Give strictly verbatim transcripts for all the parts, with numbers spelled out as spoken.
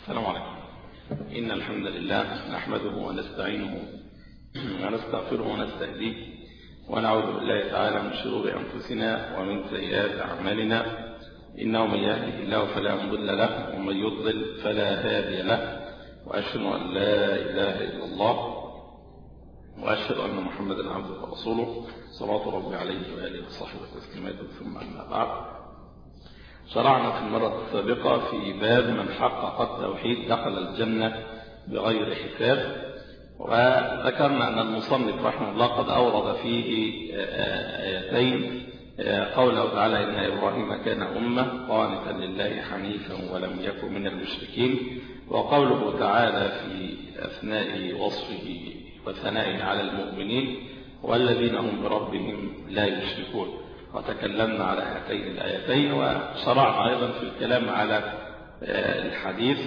السلام عليكم. إن الحمد لله نحمده ونستعينه ونستغفره ونستهديه ونعوذ بالله تعالى من شرور أنفسنا ومن سيئات أعمالنا، إنه من يهده الله فلا مضل له ومن يضلل فلا هادي له، وأشهد أن لا إله إلا الله وأشهد أن محمدا عبده ورسوله صلوات ربي عليه وآله وصحبه تسليمات. ثم أما بعد، شرعنا في المرة السابقة في باب من حقق التوحيد دخل الجنة بغير حساب، وذكرنا أن المصنف رحمه الله قد أورد فيه آيتين، قوله تعالى إن إبراهيم كان أمة قانتا لله حنيفا ولم يكن من المشركين، وقوله تعالى في أثناء وصفه وثنائه على المؤمنين والذين هم بربهم لا يشركون. وتكلمنا على هاتين الآيتين، وشرعنا أيضا في الكلام على الحديث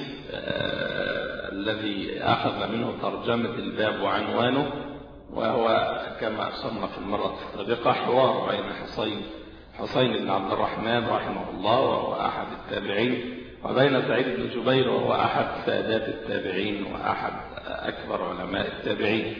الذي أخذ منه ترجمة الباب وعنوانه، وهو كما أشرنا في المرة السابقة حوار بين حسين حسين بن عبد الرحمن رحمه الله وهو أحد التابعين، وبين سعيد بن جبير وهو أحد سادات التابعين وأحد أكبر علماء التابعين.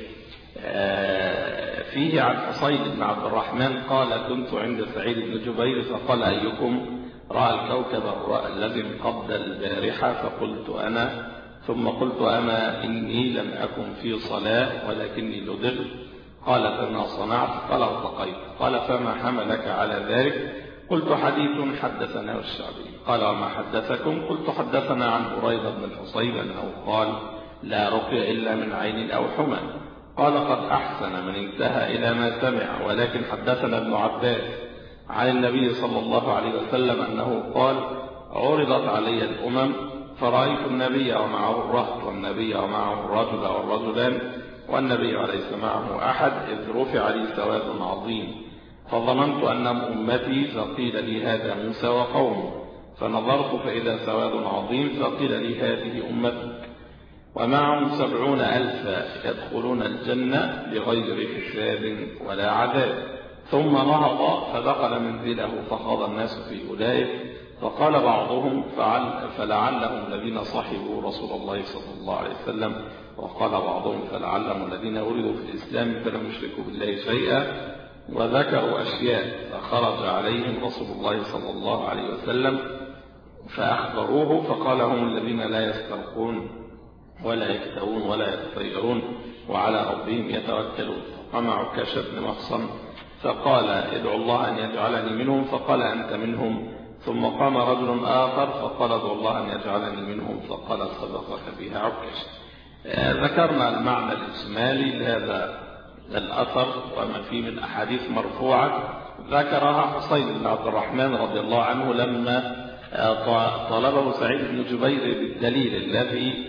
فيه عن حسين بن عبد الرحمن قال: كنت عند سعيد بن جبير فقال: أيكم رأى الكوكب الذي انقض البارحة؟ فقلت أنا، ثم قلت: أما إني لم أكن في صلاة ولكني لدغت. قال: فما صنعت؟ قال: ارتقيت. قال: فما حملك على ذلك؟ قلت: حديث حدثنا الشعبي. قال: وما حدثكم؟ قلت: حدثنا عن بريدة بن الحصيب أنه قال: لا رقي إلا من عين أو حمى. قال: قد أحسن من انتهى إلى ما سمع، ولكن حدثنا ابن عباس عن النبي صلى الله عليه وسلم أنه قال: عرضت علي الأمم فرأيت النبي ومعه الرهط والنبي ومعه الرجل والرجلان والنبي وليس معه أحد، إذ رفع لي سواد عظيم، فظننت أن أمتي، فقيل لي هذا موسى وقومه، فنظرت فإذا سواد عظيم، فقيل لي هذه أمتك، ومعهم سبعون ألفا يدخلون الجنة بغير حساب ولا عذاب. ثم نهض فدخل منزله فخاض الناس في أولئك، فقال بعضهم: فلعلهم الذين صحبوا رسول الله صلى الله عليه وسلم، وقال بعضهم: فلعلهم الذين ولدوا في الإسلام فلم يشركوا بالله شيئا، وذكروا أشياء، فخرج عليهم رسول الله صلى الله عليه وسلم فأخبروه، فقال: هم الذين لا يسترقون ولا يكتوون ولا يتطيرون وعلى ربهم يتوكلون. فقام عكاشة بن محصن فقال: ادعو الله أن يجعلني منهم، فقال: أنت منهم. ثم قام رجل آخر فقال: ادعو الله أن يجعلني منهم، فقال: صدقك بها عكاشة. ذكرنا المعنى الإجمالي لهذا الأثر وما فيه من أحاديث مرفوعة ذكرها حسين بن عبد الرحمن رضي الله عنه لما طلبه سعيد بن جبير بالدليل الذي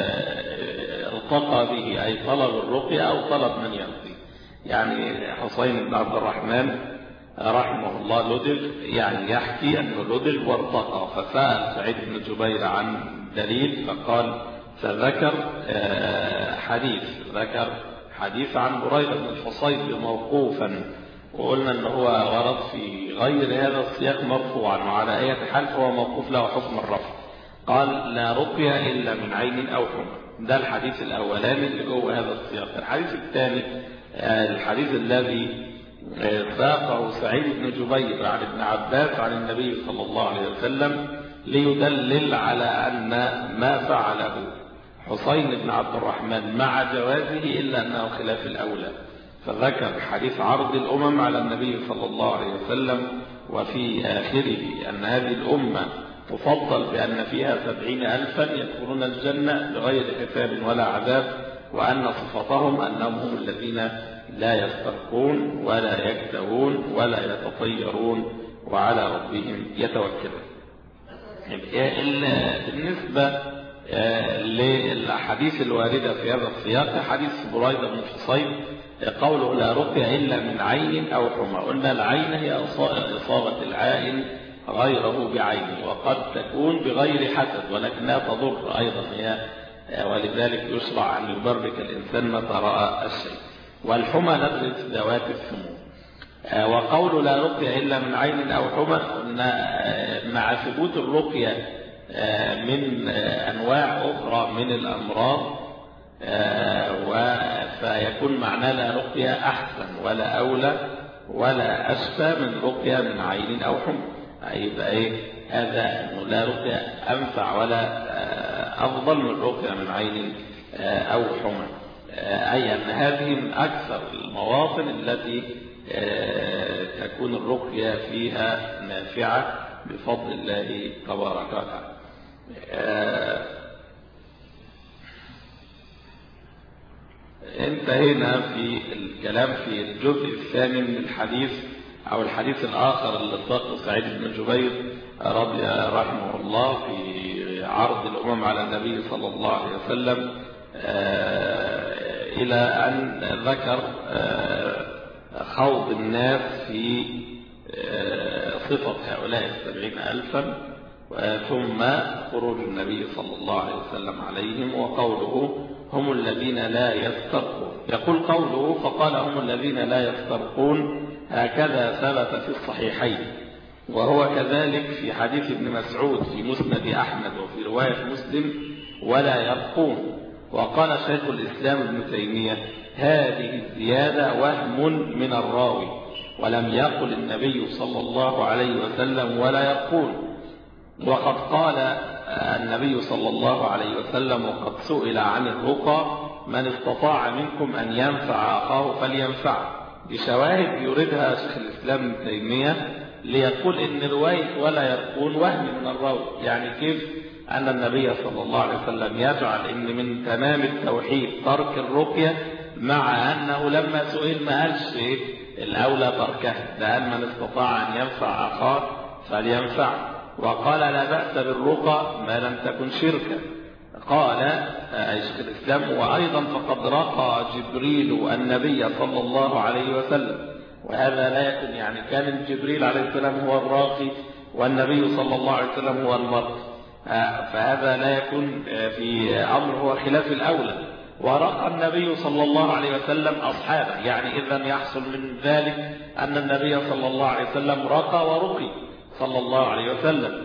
ارتقى به، أي طلب الرقية أو طلب من يرقي. يعني حسين بن عبد الرحمن رحمه الله لدغ، يعني يحكي أنه لدغ وارتقى، فسأل سعيد بن جبير عن دليل فقال، فذكر حديث ذكر حديث عن بريدة بن الحصيب موقوفا، وقلنا أنه هو ورد في غير هذا السياق مرفوعا، وعلى أي حال هو موقوف له حكم الرفع. قال: لا رقية إلا من عين أو حمى. ده الحديث الأولاني اللي جوه هذا السياق. الحديث الثاني الحديث الذي ساقه سعيد بن جبير عن ابن عباس عن النبي صلى الله عليه وسلم ليدلل على أن ما فعله حسين بن عبد الرحمن مع جوازه إلا أنه خلاف الأولى. فذكر حديث عرض الأمم على النبي صلى الله عليه وسلم، وفي آخره أن هذه الأمة تفضل بأن فيها سبعين ألفا يدخلون الجنة بغير حساب ولا عذاب، وأن صفتهم أنهم هم الذين لا يسترقون ولا يكتوون ولا يتطيرون وعلى ربهم يتوكلون. بالنسبة للأحاديث الواردة في هذا السياق، حديث بريدة بن الحصيب قوله: لا رقية إلا من عين أو حمى. قلنا العين هي إصابة العائن غيره بعينه، وقد تكون بغير حسد ولكنها تضر أيضا هي، ولذلك يشرع أن يبرك الإنسان متى رأى الشيء. والحمى نزلت ذوات السموم. وقول لا رقية إلا من عين أو حمى، قلنا مع ثبوت الرقية من أنواع أخرى من الأمراض، فيكون معناه لا رقية أحسن ولا أولى ولا أشفى من رقية من عين أو حمى. يبقى إيه هذا؟ أنه لا رقية أنفع ولا أفضل من رقية من عين أو حمى، أي أن هذه من أكثر المواطن التي تكون الرقية فيها نافعة بفضل الله تبارك وتعالى. انتهينا في الكلام في الجزء الثاني من الحديث أو الحديث الآخر اللي ساقه سعيد بن جبير رضي رحمه الله في عرض الأمم على النبي صلى الله عليه وسلم، إلى أن ذكر خوض الناس في صفة هؤلاء السبعين ألفا، ثم خروج النبي صلى الله عليه وسلم عليهم وقوله هم الذين لا يسترقون. يقول قوله فقال هم الذين لا يسترقون هكذا ثبت في الصحيحين، وهو كذلك في حديث ابن مسعود في مسند أحمد وفي رواية مسلم ولا يرقون. وقال شيخ الإسلام ابن تيمية هذه الزيادة وهم من الراوي، ولم يقل النبي صلى الله عليه وسلم ولا يرقون. وقد قال النبي صلى الله عليه وسلم وقد سئل عن الرقى من استطاع منكم أن ينفع أخاه فلينفع، بشواهد يريدها شيخ الإسلام ابن تيمية ليقول إن رواية ولا يرقون وهم من الراوي. يعني كيف أن النبي صلى الله عليه وسلم يجعل إن من تمام التوحيد ترك الرقية، مع أنه لما سئل ما قالش إيه الأولى تركها، لأن من استطاع أن ينفع أخاه فلينفع. وقال لا بأس بالرقى ما لم تكن شركا. قال شيخ الإسلام وأيضا فقد رقى جبريل النبي صلى الله عليه وسلم، وهذا لا يكون يعني كان جبريل عليه السلام هو الراقي والنبي صلى الله عليه وسلم هو المرقي، فهذا لا يكون في أمر هو خلاف الأولى. ورقى النبي صلى الله عليه وسلم أصحابه، يعني إذن يحصل من ذلك أن النبي صلى الله عليه وسلم رقى ورقي صلى الله عليه وسلم.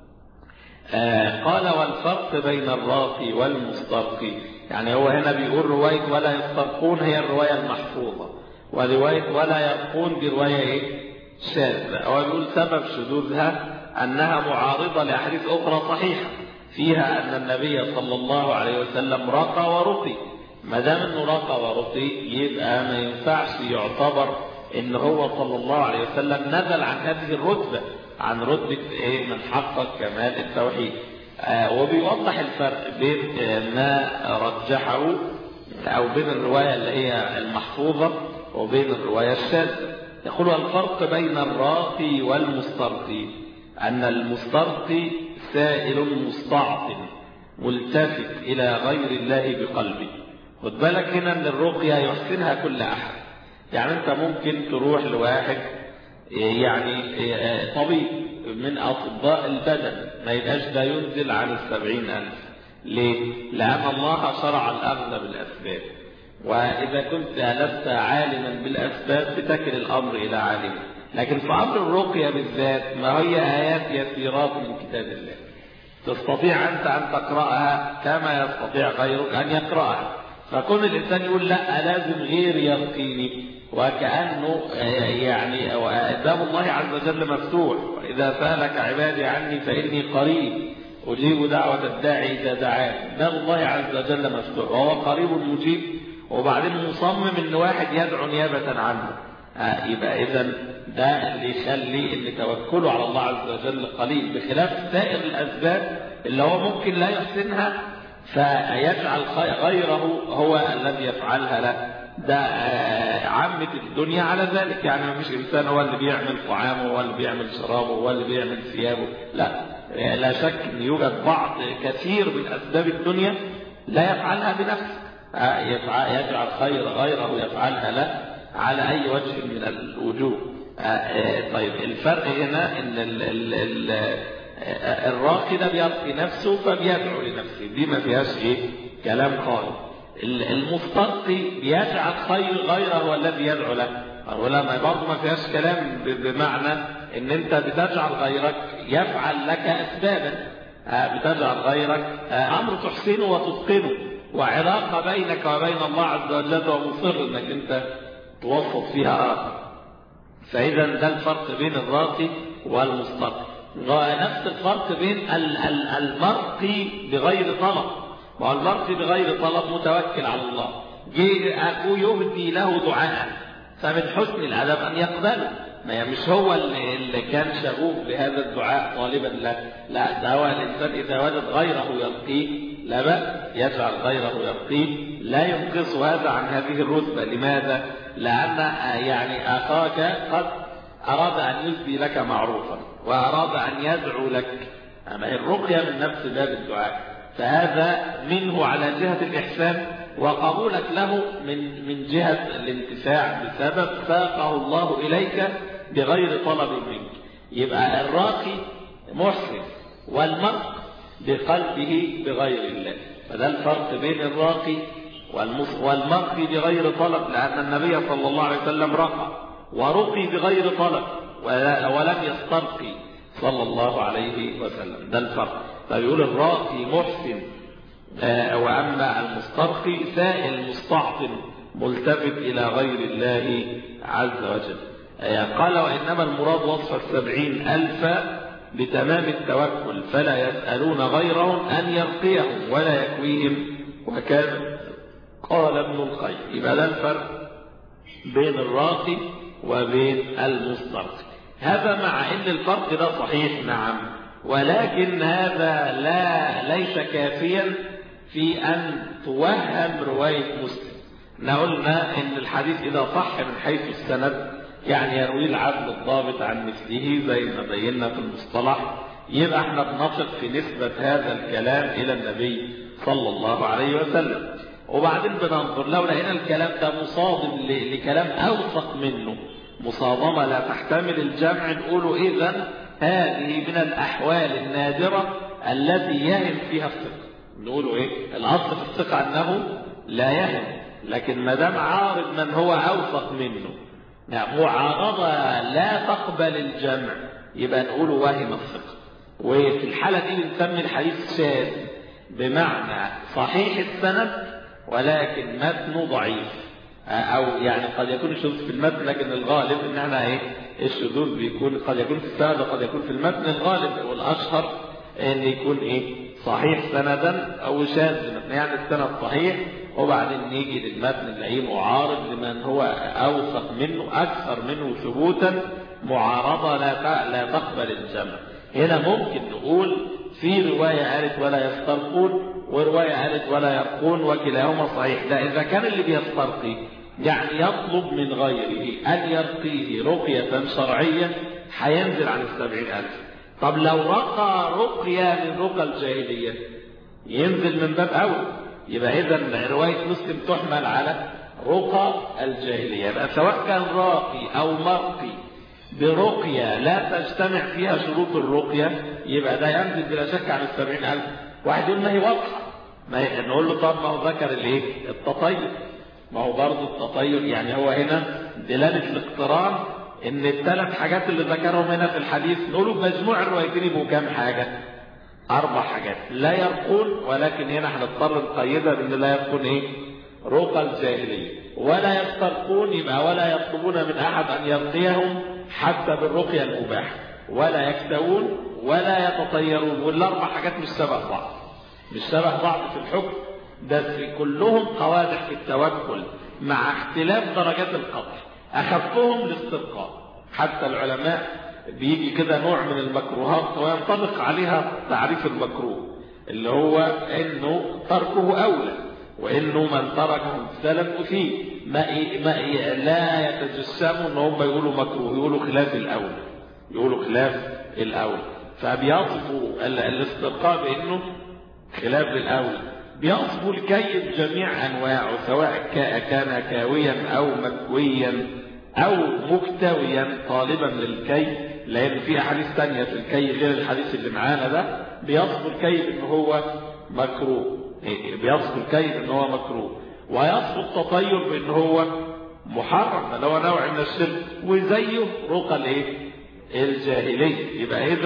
آه قال والفرق بين الراقي والمسترقي، يعني هو هنا بيقول رواية ولا يسترقون هي الرواية المحفوظة، ورواية ولا يرقون دي رواية ايه شاذة. هو بيقول سبب شذوذها أنها معارضة لأحاديث أخرى صحيحة فيها أن النبي صلى الله عليه وسلم رقى ورقي. ما دام أنه رقى ورقي يبقى ما ينفعش يعتبر إن هو صلى الله عليه وسلم نزل عن هذه الرتبة، عن رتبة إيه من حقق كمال التوحيد. آه وبيوضح الفرق بين ما رجحه أو بين الرواية اللي هي المحفوظة وبين الرواية الشاذة. يقول الفرق بين الراقي والمسترقي أن المسترقي سائل مستعطن ملتفت إلى غير الله بقلبه. خد بالك هنا أن الرقية يحسنها كل أحد، يعني أنت ممكن تروح لواحد يعني طبيب من أطباء البدن ما يبقاش ده ينزل عن السبعين ألف. ليه؟ لأن الله شرع الأخذ بالأسباب، وإذا كنت لست عالما بالأسباب بتكل الأمر إلى عالم. لكن في أمر الرقية بالذات ما هي آيات يسيرات من كتاب الله تستطيع أنت أن تقرأها كما يستطيع غيرك أن يقرأها. فكون الإنسان يقول لا لازم غير يرقيني، وكأنه يعني باب الله عز وجل مفتوح، وإذا سألك عبادي عني فإني قريب أجيب دعوة الداعي إذا دعاني. باب الله عز وجل مفتوح وهو قريب مجيب، وبعدين مصمم إن واحد يدعو نيابة عنه. يبقى إذن ده اللي يخلي اللي توكله على الله عز وجل قليل، بخلاف سائر الأسباب اللي هو ممكن لا يحسنها فيجعل غيره هو الذي يفعلها له. ده عامة الدنيا على ذلك، يعني ما فيش إنسان هو اللي بيعمل طعامه هو اللي بيعمل شرابه هو اللي بيعمل ثيابه، لا لا شك أن يوجد بعض كثير من أسباب الدنيا لا يفعلها بنفسه، يجعل خير غيره يفعلها له على أي وجه من الوجوه. طيب الفرق هنا ان الراقي ده بيرقي نفسه فبيدعو لنفسه، دي ما فيهاش ايه كلام خالص. المسترقي بيجعل خير غيره هو الذي يدعو له، ولا ما برضه ما فيهاش كلام بمعنى ان انت بتجعل غيرك يفعل لك اسبابا. بتجعل غيرك أمر تحسنه وتتقنه، وعلاقة بينك وبين الله عز وجل، ومصر أنك أنت توسط فيها آخر. فإذا ده الفرق بين الراقي والمسترقي. نفس الفرق بين المرقي بغير طلب. والمرقي بغير طلب متوكل على الله، جه أخوه يهدي له دعاء، فمن حسن الأدب أن يقبله. ما مش هو اللي كان شغوف بهذا الدعاء طالبا له، لا، ده هو الإنسان إذا وجد غيره يرقيه لا بأس، يجعل غيره يرقيه، لا ينقص هذا عن هذه الرتبة. لماذا؟ لأن يعني أخاك قد أراد أن يسدي لك معروفا وأراد أن يدعو لك، أما الرقية من نفس باب الدعاء، فهذا منه على جهة الإحسان، وقبولك له من من جهة الانتفاع بسبب ساقه الله إليك بغير طلب منك. يبقى الراقي محسن، والمرق بقلبه بغير الله. فده الفرق بين الراقي والمرقي بغير طلب، لأن النبي صلى الله عليه وسلم رقى ورقي بغير طلب ولم يسترقي صلى الله عليه وسلم. ده الفرق. فيقول الراقي محسن، وأما المسترقي سائل مستعطن ملتفت إلى غير الله عز وجل. قال وإنما المراد وصف السبعين ألفا بتمام التوكل، فلا يسألون غيرهم أن يرقيهم ولا يكويهم، وكان قال ابن القيم. يبقى ده الفرق بين الراقي وبين المسترقي. هذا مع أن الفرق ده صحيح نعم، ولكن هذا لا ليس كافيا في أن توهم رواية مسلم. قلنا أن الحديث إذا صح من حيث السند، يعني يروي العدل الضابط عن مثله زي ما بينا في المصطلح، يبقى احنا بنثق في نسبة هذا الكلام إلى النبي صلى الله عليه وسلم. وبعدين بننظر لو لقينا الكلام ده مصادم لكلام أوثق منه، مصادمة لا تحتمل الجمع، نقوله إذن هذه من الأحوال النادرة التي يهم فيها الثقة. نقوله إيه؟ الأصل في الثقة أنه لا يهم، لكن ما دام عارض من هو أوثق منه، يعني معارضة لا تقبل الجمع، يبقى نقوله واهم الثقة. وفي الحالة دي بنسمي الحديث شاذ، بمعنى صحيح السند ولكن متنه ضعيف، أو يعني قد يكون الشذوذ في المتن، لكن الغالب إن احنا إيه الشذوذ بيكون قد يكون في السند وقد يكون في المتن. الغالب والأشهر إن يكون إيه صحيح سندا أو شاذ متن، يعني السند صحيح وبعدين نيجي للمتن نلاقيه معارض لمن هو أوثق منه أكثر منه ثبوتا، معارضة لا لا تقبل الجمع. هنا ممكن نقول في رواية قالت ولا يسترقون ورواية قالت ولا يرقون، وكلاهما صحيح. لا، إذا كان اللي بيسترقي يعني يطلب من غيره أن يرقيه رقية شرعية هينزل عن السبعين ألف. طب لو رقى رقية من رقى الجاهلية ينزل من باب أول. يبقى إذن رواية مسلم تحمل على رقى الجاهلية. يبقى سواء كان راقي أو مرقي برقية لا تجتمع فيها شروط الرقية، يبقى ده ينزل بلا شك عن السبعين ألف. واحد يقول ما هي واضحة، ما نقول له طب ما هو ذكر الايه التطير، ما هو برضه التطير يعني هو هنا دلالة الاقتران، ان الثلاث حاجات اللي ذكرهم هنا في الحديث نقوله بمجموع الروايتين يبقوا كام حاجة؟ أربع حاجات. لا يرقون، ولكن هنا هنضطر نقيدها بأن لا يرقون إيه؟ رقى الجاهلية. ولا يسترقون، يبقى ولا يطلبون من أحد أن يرقيهم حتى بالرقية المباحة. ولا يكتوون ولا يتطيرون. والأربع حاجات مش شبه بعض، مش شبه بعض في الحكم، بس كلهم قوادح في التوكل مع اختلاف درجات القطع. أخفهم الاسترقاء. حتى العلماء بيجي كده نوع من المكروهات وينطبق عليها تعريف المكروه، اللي هو انه تركه اولى، وانه من تركه السلف فيه ما, ما لا يتجسموا ان هم يقولوا مكروه، يقولوا خلاف الاولى، يقولوا خلاف الاولى. فبيصفوا الاسترقاء بانه خلاف الاولى. بيصفوا الكي بجميع انواعه، سواء كان كاويا او مكويا او مكتويا طالبا للكي، لان في احاديث ثانيه في الكي غير الحديث اللي معانا ده بيصف الكي ان هو مكروه، بيصف الكي ان هو مكروه، ويصف التطير بان هو محرم، اللي هو نوع من الشرك، وزيه رقى الايه الجاهليه. يبقى اذا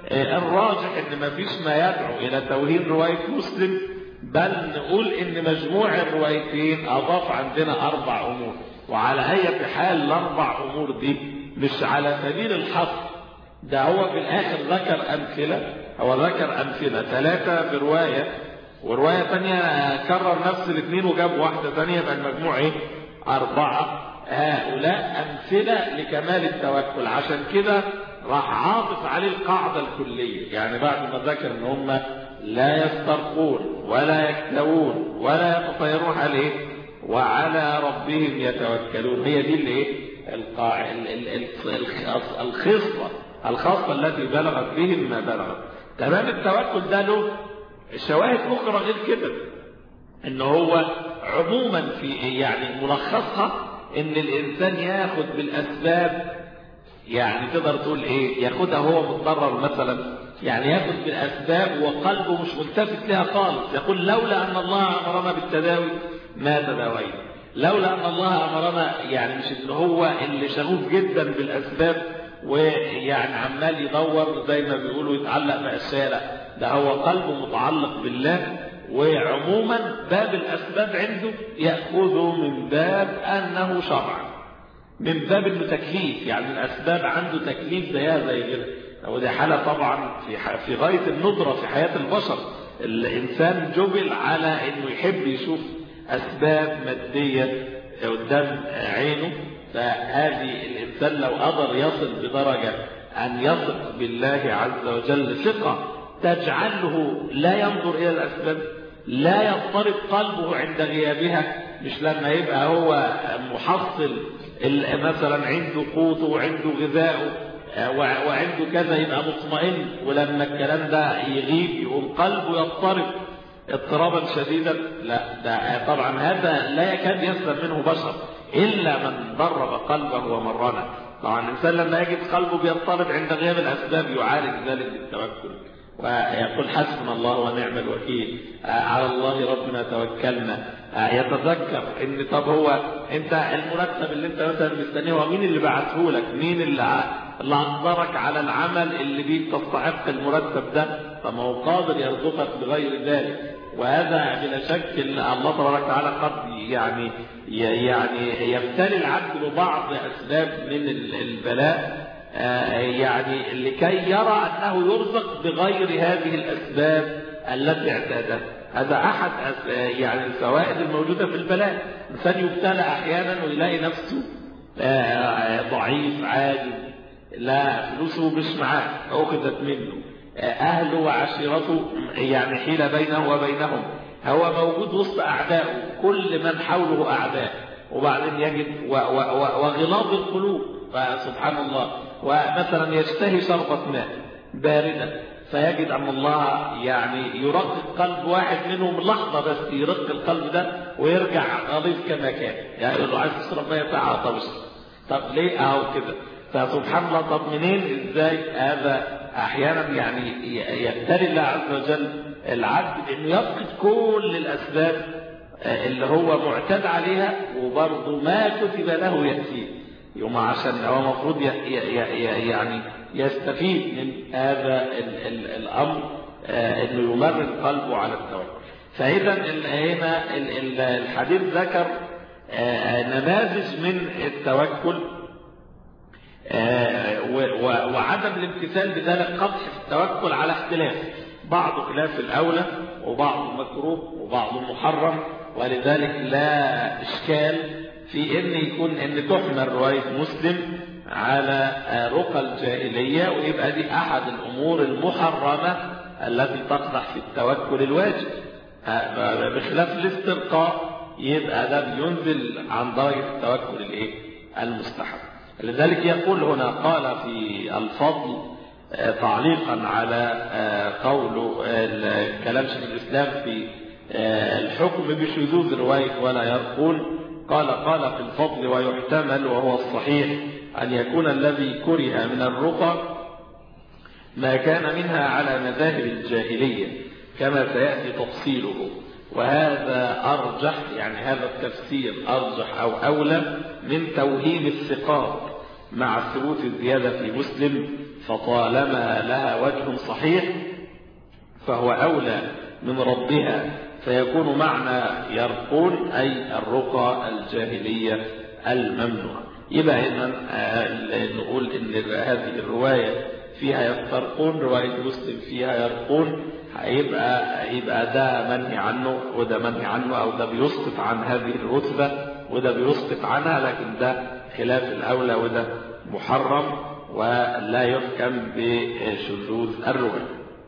الراجح ان ما فيش ما يدعو الى توهين رواية مسلم، بل نقول ان مجموع الروايتين اضاف عندنا اربع امور. وعلى اي حال الاربع امور دي مش على سبيل الحصر، ده هو في الاخر ذكر امثله، هو ذكر امثله ثلاثه في روايه، وروايه ثانيه كرر نفس الاثنين وجاب واحده ثانيه، يبقى المجموع ايه؟ اربعه. هؤلاء امثله لكمال التوكل، عشان كده راح عاطف عليه القاعده الكليه. يعني بعد ما ذكر ان هم لا يسترقون ولا يكتوون ولا يتطيرون عليه وعلى ربهم يتوكلون، هي دي اللي ايه؟ الخصلة الخاصة التي بلغت بهم ما بلغت. تمام. التوكل ده له شواهد أخرى غير كده، إن هو عموما في يعني ملخصها إن الإنسان ياخد بالأسباب، يعني تقدر تقول إيه؟ ياخدها هو متضرر مثلا، يعني ياخد بالأسباب وقلبه مش ملتفت لها خالص، يقول لولا أن الله أمرنا بالتداوي ما تداوينا، لولا أن الله أمرنا، يعني مش إن هو اللي شغوف جدا بالأسباب ويعني عمال يدور زي ما بيقولوا يتعلق بأشياء، لا، ده هو قلبه متعلق بالله. وعموما باب الأسباب عنده يأخذه من باب أنه شرع، من باب انه تكليف، يعني الأسباب عنده تكليف زيها زي كده. ودي حالة طبعا في في غاية الندرة في حياة البشر. الإنسان جبل على إنه يحب يشوف أسباب مادية قدام عينه، فهذه الإنسان لو قدر يصل بدرجة أن يثق بالله عز وجل ثقة تجعله لا ينظر إلى الأسباب، لا يضطرب قلبه عند غيابها. مش لما يبقى هو محصل مثلا عنده قوته وعنده غذاؤه وعنده كذا يبقى مطمئن، ولما الكلام ده يغيب يقوم قلبه يضطرب اضطرابا شديدا. لا، ده طبعا هذا لا يكاد يسلم منه بشر إلا من ضرب قلبه ومرنه. طبعا الإنسان لما يجد قلبه بيضطرب عند غياب الأسباب يعالج ذلك بالتوكل ويقول حسبنا الله ونعم الوكيل، على الله ربنا توكلنا. يتذكر ان طب هو انت المرتب اللي انت مثلا مستنيه ومين اللي بعته لك؟ مين اللي اللي انظرك على العمل اللي بيه تستحق المرتب ده؟ فما هو قادر يرزقك بغير ذلك. وهذا بلا شك الله تبارك وتعالى قد يعني يعني يبتلي العبد ببعض اسباب من البلاء، يعني لكي يرى أنه يرزق بغير هذه الأسباب التي اعتادها. هذا أحد يعني الفوائد الموجودة في البلاء. الإنسان يبتلى أحيانا ويلاقي نفسه ضعيف عاجز، لا فلوسه مش معاه أخذت منه، أهله وعشيرته يعني حيل بينه وبينهم، هو موجود وسط أعدائه، كل من حوله أعداء، وبعدين يجد وغلاظ القلوب فسبحان الله. ومثلا يشتهي شربة ماء باردة فيجد أن الله يعني يرقق قلب واحد منهم لحظة بس، يرقق القلب ده ويرجع غليظ كما كان، يعني يقول له عايز تشرب ماء ساعة، طب طب ليه اهو كده؟ فسبحان الله. طب منين ازاي هذا؟ احيانا يعني يبتلي الله عز وجل العبد انه يفقد كل الاسباب اللي هو معتاد عليها وبرضه ما كتب له يأتيه يوم، عشان هو المفروض يعني يستفيد من هذا الامر انه يمرن قلبه على التوكل. فاذا هنا الحديث ذكر نماذج من التوكل وعدم الامتثال بذلك قدح في التوكل على اختلاف، بعض خلاف الاولى وبعض مكروه وبعض محرم. ولذلك لا اشكال في ان يكون ان تحمل روايه مسلم على رقى الجاهليه، ويبقى دي احد الامور المحرمه التي تقدح في التوكل الواجب، بخلاف الاسترقاء يبقى ده بينزل عن درجه التوكل الايه المستحب. لذلك يقول هنا قال في الفضل تعليقا على قول كلام شيخ الاسلام في الحكم بشذوذ روايه ولا يرقون، قال قال في الفضل ويحتمل وهو الصحيح أن يكون الذي كره من الرقى ما كان منها على مذاهب الجاهلية كما سيأتي تفصيله، وهذا أرجح، يعني هذا التفسير أرجح أو أولى من توهيم الثقات مع ثبوت الزيادة في مسلم فطالما لها وجه صحيح فهو أولى من ردها، فيكون معنى يرقون أي الرقى الجاهلية الممنوعة. يبقى هنا نقول إن هذه الرواية فيها يسترقون، رواية مسلم فيها يرقون، هيبقى يبقى ده منهي عنه وده منهي عنه، أو ده بيسقط عن هذه الرتبة وده بيسقط عنها، لكن ده خلاف الأولى وده محرم ولا يحكم بشذوذ الرواية.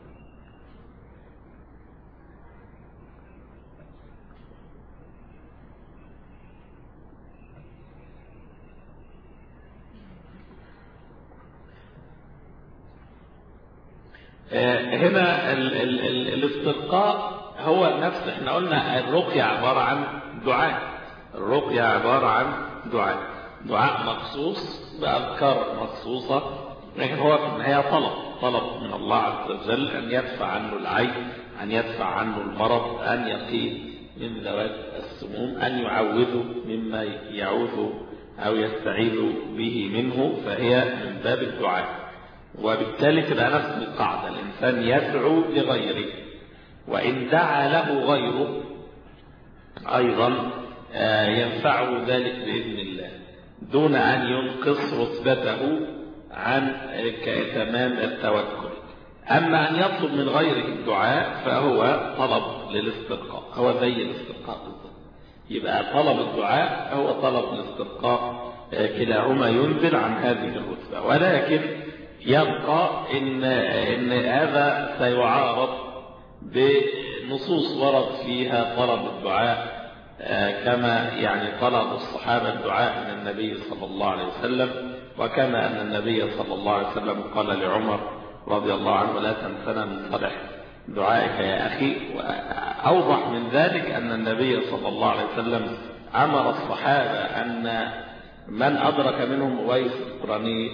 هنا ال ال ال الاسترقاء هو نفس، احنا قلنا الرقية عبارة عن دعاء، الرقية عبارة عن دعاء دعاء مخصوص بأذكار مخصوصة، لكن هو في النهاية طلب طلب من الله عز وجل أن يدفع عنه العين، أن يدفع عنه المرض، أن يقيه من ذوات السموم، أن يعوذه مما يعوذ أو يستعيذ به منه، فهي من باب الدعاء. وبالتالي تبقى نفس القاعدة، الإنسان يدعو لغيره، وإن دعا له غيره أيضا ينفعه ذلك بإذن الله دون أن ينقص رتبته عن تمام التوكل. أما أن يطلب من غيره الدعاء فهو طلب للاسترقاء، هو زي الاسترقاء بالضبط. يبقى طلب الدعاء هو طلب الاسترقاء، كلاهما ينزل عن هذه الرتبة. ولكن يبقى إن, إن هذا سيعارض بنصوص ورد فيها طلب الدعاء، كما يعني طلب الصحابة الدعاء من النبي صلى الله عليه وسلم، وكما أن النبي صلى الله عليه وسلم قال لعمر رضي الله عنه لا تنسنا من صالح دعائك يا أخي. وأوضح من ذلك أن النبي صلى الله عليه وسلم أمر الصحابة أن من أدرك منهم أويس القرني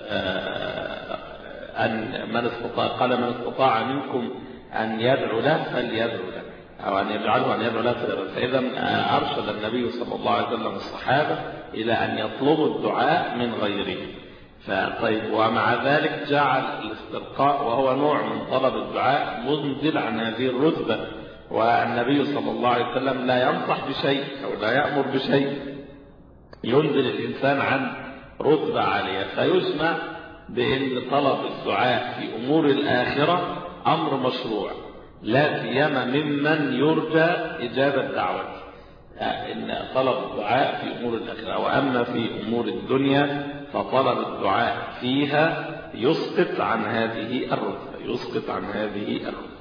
أن من استطاع قال من استطاع منكم أن يدعو له فليدعو له، أو أن يجعله أن يدعو له فليدعو له. فإذا أرشد النبي صلى الله عليه وسلم الصحابة إلى أن يطلبوا الدعاء من غيره. فطيب، ومع ذلك جعل الاسترقاء وهو نوع من طلب الدعاء منزل عن هذه الرتبة، والنبي صلى الله عليه وسلم لا ينصح بشيء أو لا يأمر بشيء ينزل الإنسان عن رتبة عالية، فيسمع بأن طلب الدعاء في أمور الآخرة أمر مشروع، لا سيما ممن يرجى إجابة دعوته، إن طلب الدعاء في أمور الآخرة. وأما في أمور الدنيا فطلب الدعاء فيها يسقط عن هذه الرتبة يسقط عن هذه الرتبة.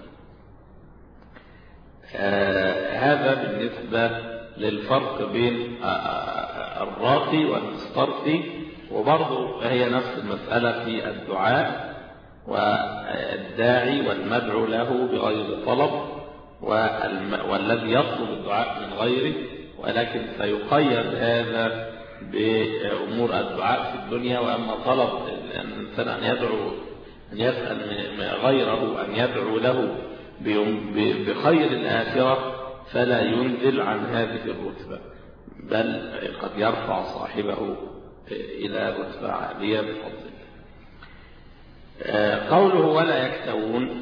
آه هذا بالنسبة للفرق بين الراقي والمسترقي. وبرضه هي نفس المسألة في الدعاء، والداعي والمدعو له بغير طلب والذي يطلب الدعاء من غيره، ولكن سيقيد هذا بأمور الدعاء في الدنيا. وأما طلب الإنسان أن يدعو أن يسأل غيره أن يدعو له بخير الآخرة فلا ينزل عن هذه الرتبة، بل قد يرفع صاحبه إلى رتبة عالية بفضل الله. قوله ولا يكتوون،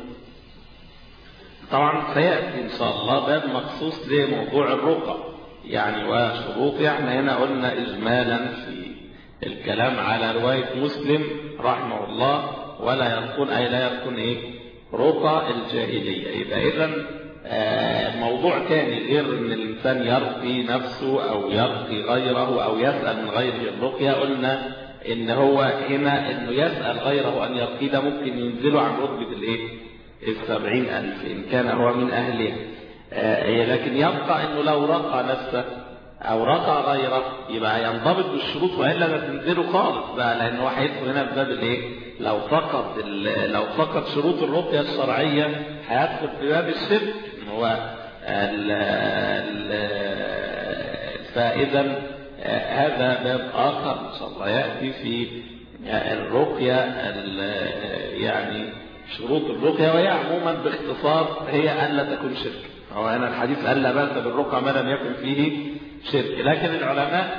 طبعا سيأتي إن شاء الله باب مخصوص لموضوع الرقى يعني وشروطها. احنا هنا قلنا إجمالا في الكلام على رواية مسلم رحمه الله ولا يرقون، أي لا يرقون إيه؟ رقى الجاهلية. يبقى إذن موضوع تاني غير ان الانسان يرقي نفسه او يرقي غيره او يسأل من غيره الرقية. قلنا ان هو هنا انه يسأل غيره ان يرقي ده ممكن ينزله عن رتبة الايه السبعين الف ان كان هو من اهلها. لكن يبقى انه لو رقى نفسه او رقى غيره يبقى ينضبط بالشروط، والا ما تنزله خالص بقى، لانه هيدخل هنا في باب الايه لو فقد لو فقد شروط الرقية الشرعية هيدخل في باب الشرك. هو ال ال فإذا هذا باب آخر إن شاء الله يأتي في الرقية يعني شروط الرقية، وهي عموما باختصار هي ألا تكون شرك. هو هنا الحديث ألا بأس بالرقى ما لم يكن فيه شرك، لكن العلماء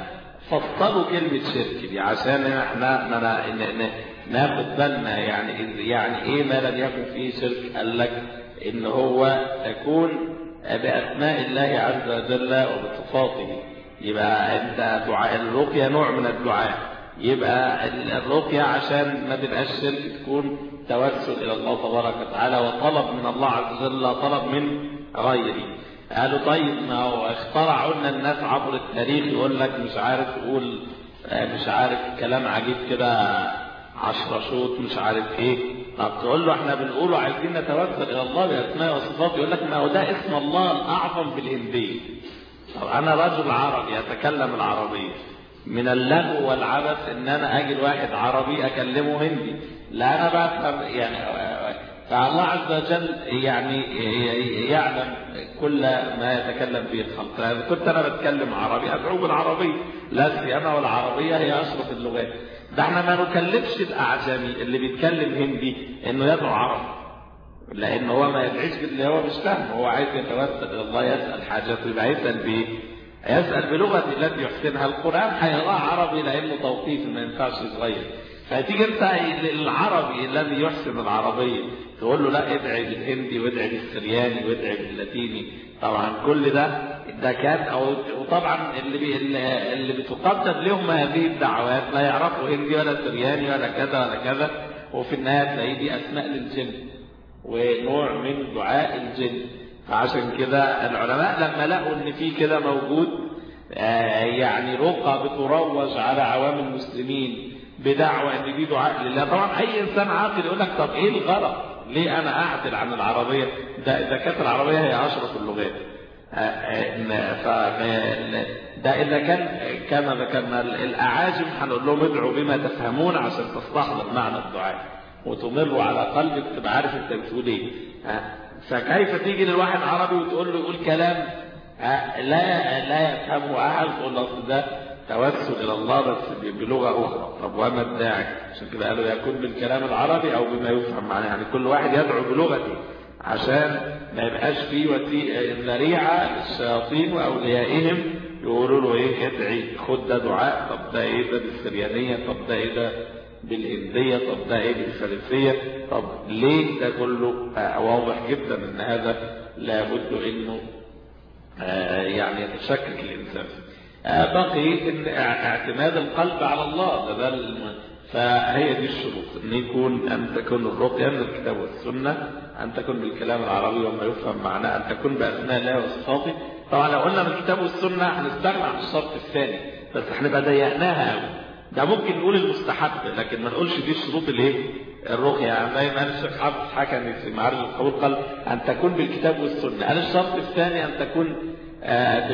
فصلوا كلمة شرك دي عشان احنا ناخد بالنا يعني يعني ايه ما لم يكن فيه شرك. قال لك ان هو تكون بأسماء الله عز وجل وبصفاته. يبقى انت دعاء الرقية نوع من الدعاء، يبقى الرقية عشان ما تبقاش شرك تكون توسل الى الله تبارك وتعالى وطلب من الله عز وجل، طلب من غيره. قالوا طيب ما هو اخترعوا لنا الناس عبر التاريخ يقول لك مش عارف يقول مش عارف كلام عجيب كده عشرة شوط مش عارف ايه. طب تقول له احنا بنقوله عايزين نتوسل الى الله باسماء وصفاته، يقول لك ما هو ده اسم الله الاعظم بالهنديه. طب انا رجل عربي اتكلم العربيه، من اللغو والعبث ان انا اجي واحد عربي اكلمه هندي؟ لا انا بفهم يعني. فالله عز وجل يعني يعلم كل ما يتكلم به الخلق. كنت انا بتكلم عربي ادعو بالعربيه، لا سيما والعربيه هي اشرف اللغات. ده احنا ما نكلفش الاعجمي اللي بيتكلم هندي انه يدعو عربي، لان هو ما يدعيش باللي هو مش فاهم، هو عايز يتوسل الى الله يسال حاجته. يبقى يسال بايه؟ يسال بلغه التي يحسنها. القران هيقراه عربي لانه توقيفي ما ينفعش يتغير. فتيجي انت العربي الذي يحسن العربيه تقول له لا ادعي بالهندي وادعي بالسرياني وادعي باللاتيني. طبعا كل ده ده كان او وطبعا اللي بي اللي بتقدم لهم هذه الدعوات لا يعرفوا هندي ولا سرياني ولا كذا ولا كذا، وفي النهايه تلاقي دي اسماء للجن ونوع من دعاء الجن. فعشان كده العلماء لما لقوا ان في كده موجود آه يعني رقى بتروج على عوام المسلمين بدعوى ان دي دعاء لله. طبعا اي انسان عاقل يقول لك طب ايه الغرض؟ ليه انا اعدل عن العربيه؟ ده اذا كانت العربيه هي اشرف اللغات. ده اذا كان كما ذكرنا الاعاجم هنقول لهم ادعوا بما تفهمون عشان تستحضر معنى الدعاء وتمر على قلبك تبقى عارف انت بتقول ايه. فكيف تيجي للواحد عربي وتقول له يقول كلام لا لا يفهمه احد، تقول له ده توسل الى الله بس بلغه اخرى. طب وما الداعي؟ عشان كده قالوا يكون بالكلام العربي او بما يفهم معناه، يعني كل واحد يدعو بلغته عشان ما يبقاش فيه ذريعه للشياطين واوليائهم يقولوا له ايه ادعي خد ده دعاء. طب ده ايه ده بالسريانيه؟ طب ده ايه ده بالهنديه؟ طب ده ايه بالفارسيه؟ طب ليه؟ ده كله آه واضح جدا ان هذا لابد انه آه يعني يتشكك الانسان. آه بقي ان اعتماد القلب على الله ده, ده فهي دي الشروط ان يكون ان تكون الرقيه من الكتاب والسنه، ان تكون بالكلام العربي وما يفهم معناه، ان تكون باسماء الله وصفاته. طبعا لو قلنا من الكتاب والسنه هنستغنى عن الشرط الثاني، بس هنبقى ضيقناها قوي. ده ممكن نقول المستحب لكن ما نقولش دي الشروط الايه؟ الرقيه. يعني زي ما قال الشيخ حافظ حكمي في معارج القبول قال ان تكون بالكتاب والسنه. قال الشرط الثاني ان تكون آه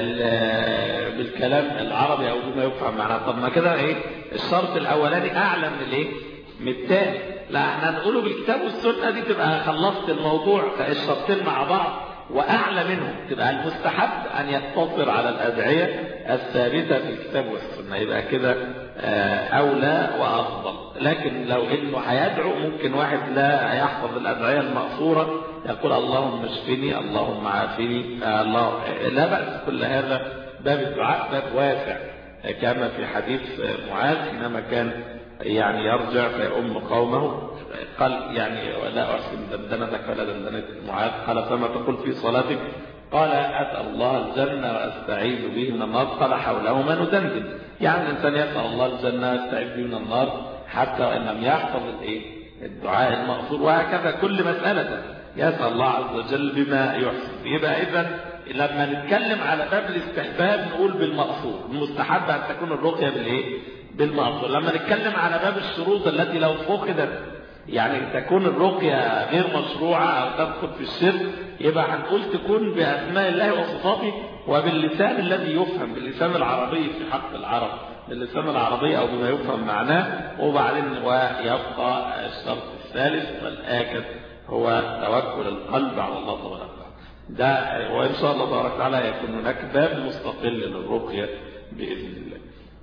بالكلام العربي او بما يفهم معناه. طب ما كده ايه؟ الشرط الاولاني اعلى من الايه؟ من الثاني. لا احنا نقوله بالكتاب والسنه دي تبقى خلصت الموضوع. الشرطين مع بعض واعلى منهم تبقى المستحب ان يقتصر على الادعيه الثابته في الكتاب والسنه، يبقى كده اولى وافضل. لكن لو انه هيدعو ممكن واحد لا يحفظ الادعيه المأثوره يقول اللهم اشفني اللهم عافني الله، لا باس. كل هذا باب الدعاء باب واسع كما في حديث معاذ حينما كان يعني يرجع فيؤم قومه قال يعني لا أحسن دندنتك ولا دندنة معاذ. قال فما تقول في صلاتك؟ قال أسأل الله الجنة وأستعيذ به من النار. قال حولهما ندندن. يعني الإنسان يسأل الله الجنة ويستعيذ به من النار حتى وإن لم يحفظ الإيه؟ الدعاء المأثور. وهكذا كل مسألة يسأل الله عز وجل بما يحسن. يبقى إذن لما نتكلم على باب الاستحباب نقول بالمأثور، المستحب أن تكون الرقية بالإيه؟ بالمأثور. لما نتكلم على باب الشروط التي لو فقدت يعني تكون الرقية غير مشروعة أو تدخل في الشرك، يبقى هنقول تكون بأسماء الله وصفاته وباللسان الذي يفهم، باللسان العربي في حق العرب، باللسان العربي أو بما يفهم معناه. وبعدين ويبقى الشرط الثالث والآكد هو توكل القلب على الله تبارك وتعالى. ده وإن شاء الله تبارك وتعالى يكون هناك باب مستقل للرقية بإذن الله.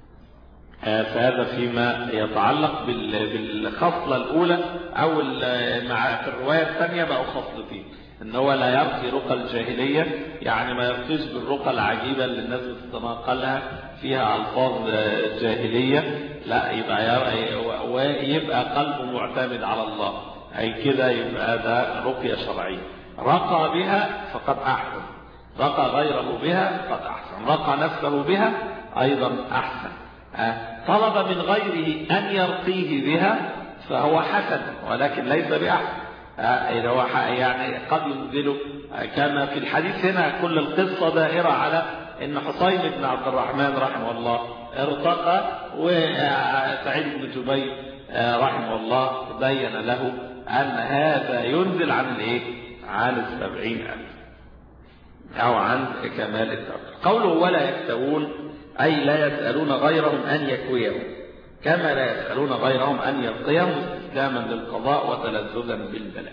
فهذا فيما يتعلق بالخصلة الأولى أو مع في الرواية الثانية بقوا خصلتين. ان هو لا يرقي رقى الجاهلية، يعني ما يرقيش بالرقى العجيبة اللي الناس بتتناقلها فيها ألفاظ جاهلية، لا يبقى ويبقى قلبه معتمد على الله، أي كده يبقى ده رقية شرعية. رقى بها فقد أحسن، رقى غيره بها فقد أحسن، رقى نفسه بها أيضا أحسن. طلب من غيره أن يرقيه بها فهو حسن ولكن ليس بأحسن. إذا هو يعني قد ينزله كما في الحديث هنا. كل القصة دائرة على أن حسين بن عبد الرحمن رحمه الله ارتقى، وسعيد بن جبير رحمه الله بين له أن هذا ينزل عن الايه؟ عن السبعين ألف أو عن كمال التوكل. قوله ولا يكتوون أي لا يسألون غيرهم أن يكويهم، كما لا يسألون غيرهم أن يرقيهم استسلاما للقضاء وتلذذا بالبلاء.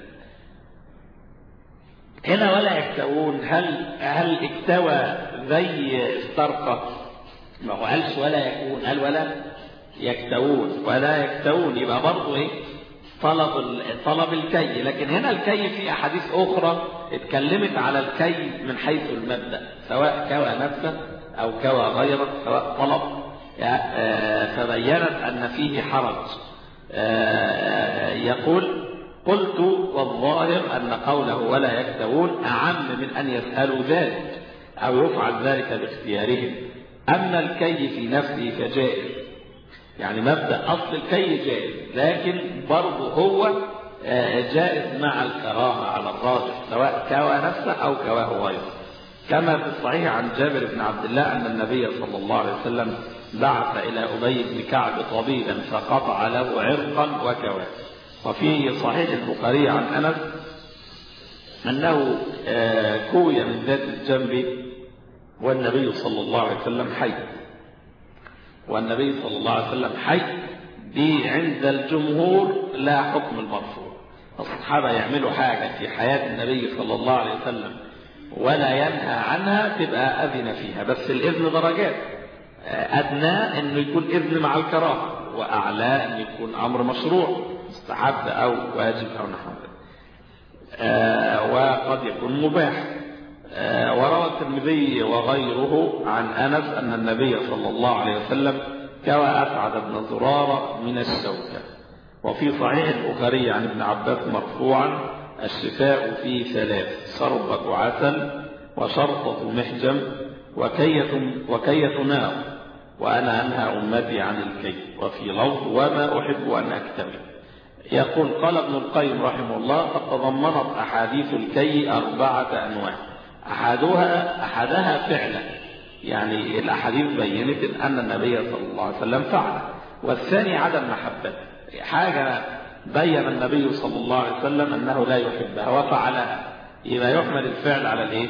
هنا ولا يكتوون، هل هل اكتوى زي استرقى؟ ما هو قالش ولا يكون، قال ولا يكتوون. ولا يكتوون يبقى برضه ايه؟ طلب طلب الكي. لكن هنا الكي في احاديث اخرى اتكلمت على الكي من حيث المبدأ، سواء كوى نفسه او كوى غيره، سواء طلب، فبينت ان فيه حرج. يقول قلت والظاهر ان قوله ولا يكتوون اعم من ان يسألوا ذلك او يفعل ذلك باختيارهم. اما الكي في نفسه فجائز، يعني مبدأ اصل الكي جائز، لكن برضه هو جائز مع الكراهه على الراجح، سواء كوى نفسه او كواه غيره. كما في الصحيح عن جابر بن عبد الله ان النبي صلى الله عليه وسلم بعث الى ابي بن كعب طبيبا فقطع له عرقا وكواه. وفي صحيح البخاري عن انس انه كوي من ذات الجنب والنبي صلى الله عليه وسلم حي، والنبي صلى الله عليه وسلم حي. دي عند الجمهور لا حكم المرفوع. الصحابة يعملوا حاجة في حياة النبي صلى الله عليه وسلم ولا ينهى عنها تبقى أذن فيها، بس الإذن درجات. أدنى أنه يكون إذن مع الكراهة، وأعلى أن يكون أمر مشروع مستحب أو واجب أو نحو ذلك، وقد يكون مباح. وروى الترمذي وغيره عن أنس أن النبي صلى الله عليه وسلم كوى أسعد بن زرارة من الشوكة. وفي صحيح البخاري عن ابن عباس مرفوعا الشفاء في ثلاث: شربة عسل وشرطة محجم وكية, وكية نار، وأنا أنهى أمتي عن الكي. وفي لفظ وما أحب أن أكتوي. يقول قال ابن القيم رحمه الله قد تضمنت أحاديث الكي أربعة أنواع. أحدها أحدها فعلا، يعني الأحاديث بينت أن النبي صلى الله عليه وسلم فعل. والثاني عدم محبته، حاجة بين النبي صلى الله عليه وسلم أنه لا يحبها وفعلها، يبقى يحمل الفعل على الإيه؟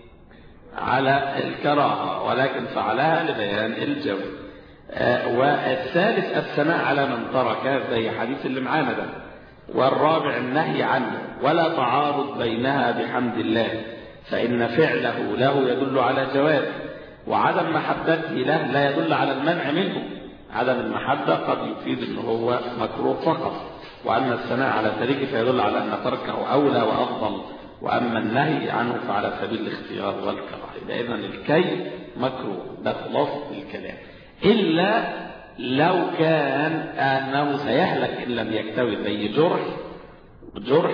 على الكراهة، ولكن فعلها لبيان الجو. آه والثالث الثناء على من ترك زي حديث اللي معانا ده. والرابع النهي عنه، ولا تعارض بينها بحمد الله، فإن فعله له يدل على جواز، وعدم محبته له لا يدل على المنع منه. عدم المحبة قد يفيد أنه هو مكروه فقط، وأما الثناء على تركه فيدل على أن تركه أولى وأفضل، وأما النهي عنه فعلى سبيل الاختيار والكراهة. إذن الكي مكروه، ده خلاصة الكلام، إلا لو كان أنه سيهلك إن لم يكتوي، زي جرح جرح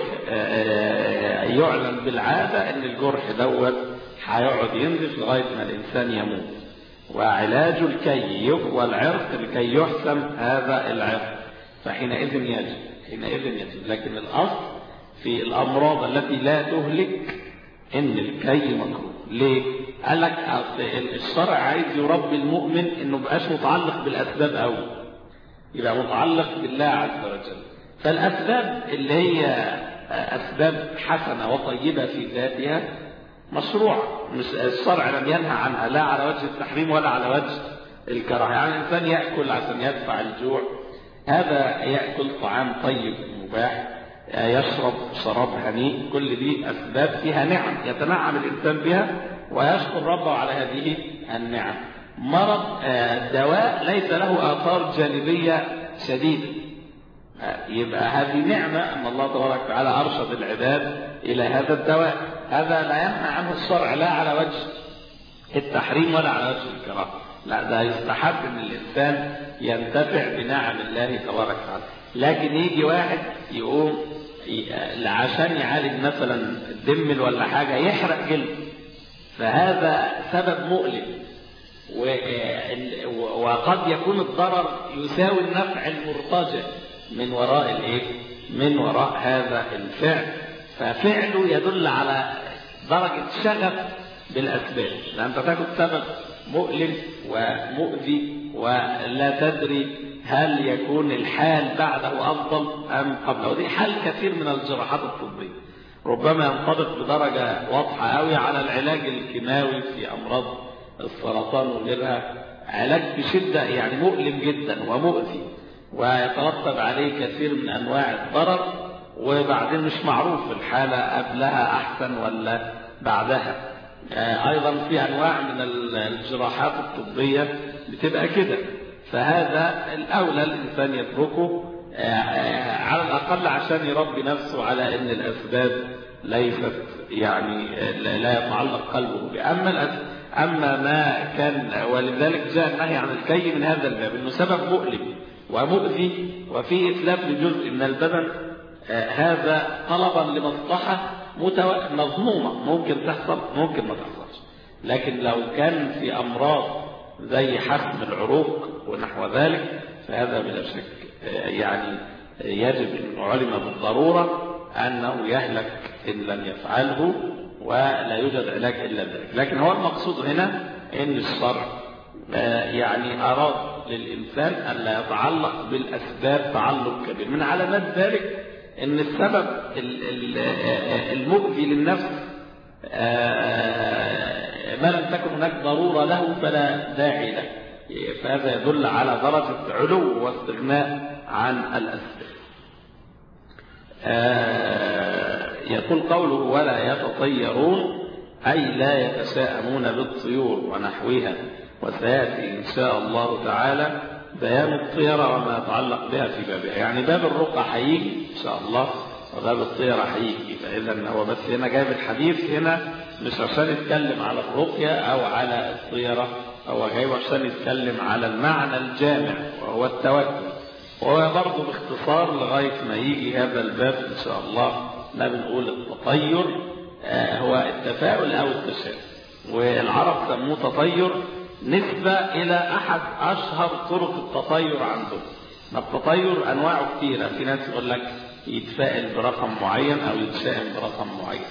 يعلن بالعادة أن الجرح دوت هيقعد ينزف لغاية ما الإنسان يموت، وعلاج الكي يقوى العرق لكي يحسم هذا العرق، فحينئذ يجب حينئذ يجب لكن الأصل في الأمراض التي لا تهلك إن الكي مكروه. ليه؟ قال لك الشرع عايز يربي المؤمن إنه بقاش متعلق بالأسباب أوي، يبقى متعلق بالله عز وجل. فالأسباب اللي هي أسباب حسنة وطيبة في ذاتها مشروع، مش الشرع لم ينهى عنها لا على وجه التحريم ولا على وجه الكراهة. يعني الإنسان يأكل عشان يدفع الجوع، هذا يأكل طعام طيب مباح، يشرب شراب هنيء، كل دي أسباب فيها نعم يتنعم الإنسان بها ويشكر ربه على هذه النعم. مرض دواء ليس له آثار جانبية شديدة، يبقى هذه نعمة أن الله تبارك وتعالى أرشد العباد إلى هذا الدواء. هذا لا يمنع عنه الشرع لا على وجه التحريم ولا على وجه الكراهة، لا ده يستحب ان الانسان ينتفع بنعم الله تبارك وتعالى. لكن يجي واحد يقوم عشان يعالج مثلا الدم ولا حاجة يحرق جلد، فهذا سبب مؤلم، وقد يكون الضرر يساوي النفع المرتجى من وراء الايه؟ من وراء هذا الفعل. ففعله يدل على درجة شغف بالأسباب، لأن أنت تاخد سبب مؤلم ومؤذي ولا تدري هل يكون الحال بعده أفضل أم قبله. ودي حال كثير من الجراحات الطبية، ربما ينطبق بدرجة واضحة قوي على العلاج الكيماوي في أمراض السرطان وغيرها، علاج بشدة يعني مؤلم جدا ومؤذي، ويترتب عليه كثير من أنواع الضرر، وبعدين مش معروف الحالة قبلها أحسن ولا بعدها. أيضا في أنواع من الجراحات الطبية بتبقى كده، فهذا الأولى الإنسان يتركه على الأقل عشان يربي نفسه على أن الأسباب ليست يعني لا يتعلق قلبه بأما أما ما كان. ولذلك جاء النهي عن الكي من هذا الباب، أنه سبب مؤلم ومؤذي وفيه إتلاف لجزء من البدن، هذا طلبا لمصلحة مضمومة ممكن تحصل ممكن ما تحصلش. لكن لو كان في أمراض زي حسم العروق ونحو ذلك فهذا بلا شك يعني يجب أن علم بالضرورة أنه يهلك إن لم يفعله، ولا يوجد علاج إلا ذلك. لكن هو المقصود هنا أن الشرع يعني أراد للإنسان أن لا يتعلق بالأسباب تعلق كبير. من علامات ذلك أن السبب المؤذي للنفس ما لم تكن هناك ضرورة له فلا داعي له، فهذا يدل على درجة علو واستغناء عن الأسباب. يقول قوله ولا يتطيرون أي لا يتشاءمون بالطيور ونحوها، وسيأتي إن شاء الله تعالى بيان الطيرة وما يتعلق بها في بابها. يعني باب الرقى هيجي إن شاء الله وباب الطيرة هيجي، فإذا هو بس هنا جايب الحديث هنا مش عشان يتكلم على الرقية أو على الطيرة، هو جايب عشان يتكلم على المعنى الجامع وهو التوكل. وهو برضه باختصار لغاية ما يجي هذا الباب إن شاء الله ما بنقول التطير هو التفاؤل أو التشاؤم، والعرب سموه تطير نسبة إلى أحد أشهر طرق التطير عندهم. التطير أنواعه كثيرة، في ناس يقول لك يتفائل برقم معين أو يتشائم برقم معين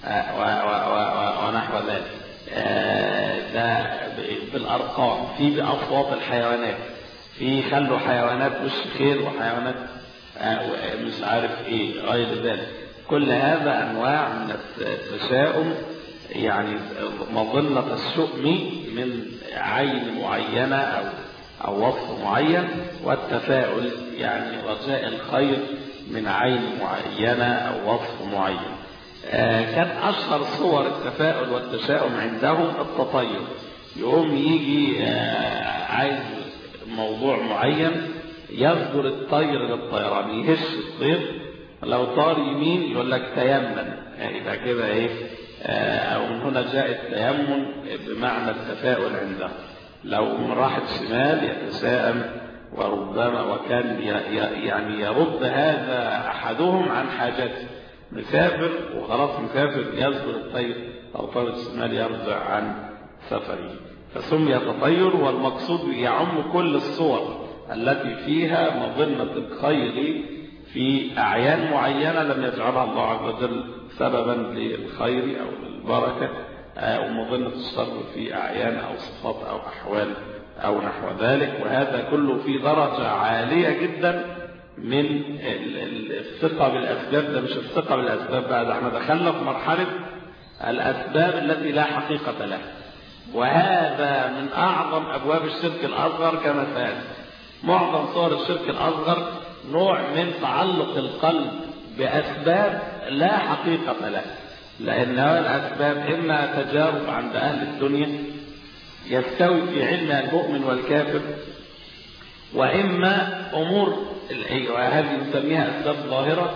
ونحو ذلك، ده بالأرقام، في بأصوات الحيوانات، في خلوا حيوانات وش خير وحيوانات مش عارف ايه غير ذلك. كل هذا انواع من التشاؤم، يعني مظنة الشؤم من عين معينة او او وصف معين، والتفاؤل يعني رجاء الخير من عين معينة او وصف معين. كان اشهر صور التفاؤل والتشاؤم عندهم التطير، يقوم يجي عايز موضوع معين يصدر الطير للطيران، يهش الطير، لو طار يمين يقول لك تيمن، يبقى كده ايه، او من هنا جاء التيمن بمعنى التفاؤل عنده. لو من راحت شمال يتساءم، وربما وكان يعني يرد هذا احدهم عن حاجته، مسافر وخلاص مسافر يصدر الطير، او طارت شمال يرجع عن سفره، فسمي تطير. والمقصود يعم كل الصور التي فيها مظنة الخير في أعيان معينة لم يجعلها الله عز وجل سببا للخير أو للبركة، ومظنة الشر في أعيان أو صفات أو أحوال أو نحو ذلك. وهذا كله في درجة عالية جدا من الثقة بالأسباب. ده مش الثقة بالأسباب بقى، ده احنا دخلنا في مرحلة الأسباب التي لا حقيقة لها، وهذا من أعظم أبواب الشرك الأصغر كما سيأتي. معظم صور الشرك الأصغر نوع من تعلق القلب بأسباب لا حقيقة لها، لأن هذه الأسباب إما تجارب عند أهل الدنيا يستوي في علمها المؤمن والكافر، وإما أمور هذه نسميها أسباب ظاهرة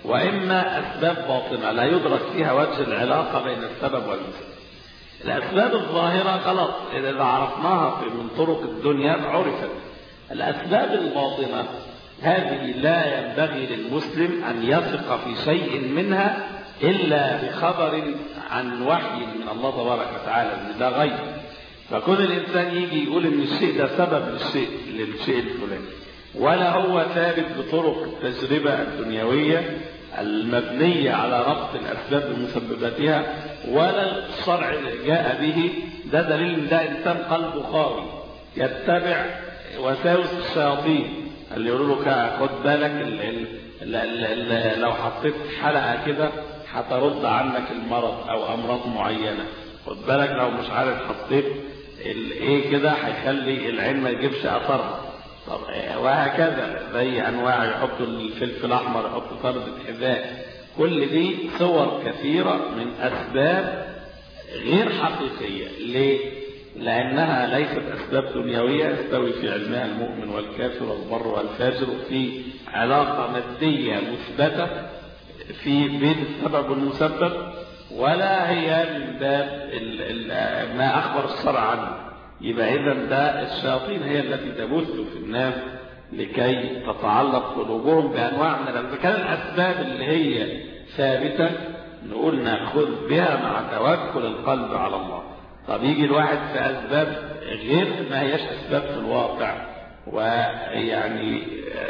وإما أسباب باطنة لا يدرك فيها وجه العلاقة بين السبب والمسبب. الأسباب الظاهرة خلاص إذا عرفناها من طرق الدنيا عرفت. الأسباب الباطنة هذه لا ينبغي للمسلم أن يثق في شيء منها إلا بخبر عن وحي من الله تبارك وتعالى إن ده غيب. فكون الإنسان يجي يقول إن الشيء ده سبب للشيء للشيء الفلاني ولا هو ثابت بطرق التجربة الدنيوية المبنية على ربط الأسباب بمسبباتها ولا الشرع جاء به، ده دليل إن ده إنسان قلبه خاوي يتبع وساوس الشياطين اللي يقولوا له خد بالك ال ال ال ال لو حطيت حلقة كده هترد عنك المرض أو أمراض معينة، خد بالك لو مش عارف حطيت ايه كده هيخلي العين ما يجيبش أثرها. طب وهكذا زي أنواع يحطوا الفلفل الأحمر يحطوا فردة حذاء. كل دي صور كثيرة من أسباب غير حقيقية. ليه؟ لأنها ليست أسباب دنيوية يستوي في علمها المؤمن والكافر والبر والفاجر، في علاقة مادية مثبتة في بين السبب والمسبب، ولا هي من باب ما أخبر الشرع عنه. يبقى إذن ده الشياطين هي التي تبث في الناس لكي تتعلق قلوبهم بأنواع من إذا كان الأسباب اللي هي ثابتة نقول نأخذ بها مع توكل القلب على الله. طب يجي الواحد في أسباب غير ما هيش أسباب في الواقع ويعني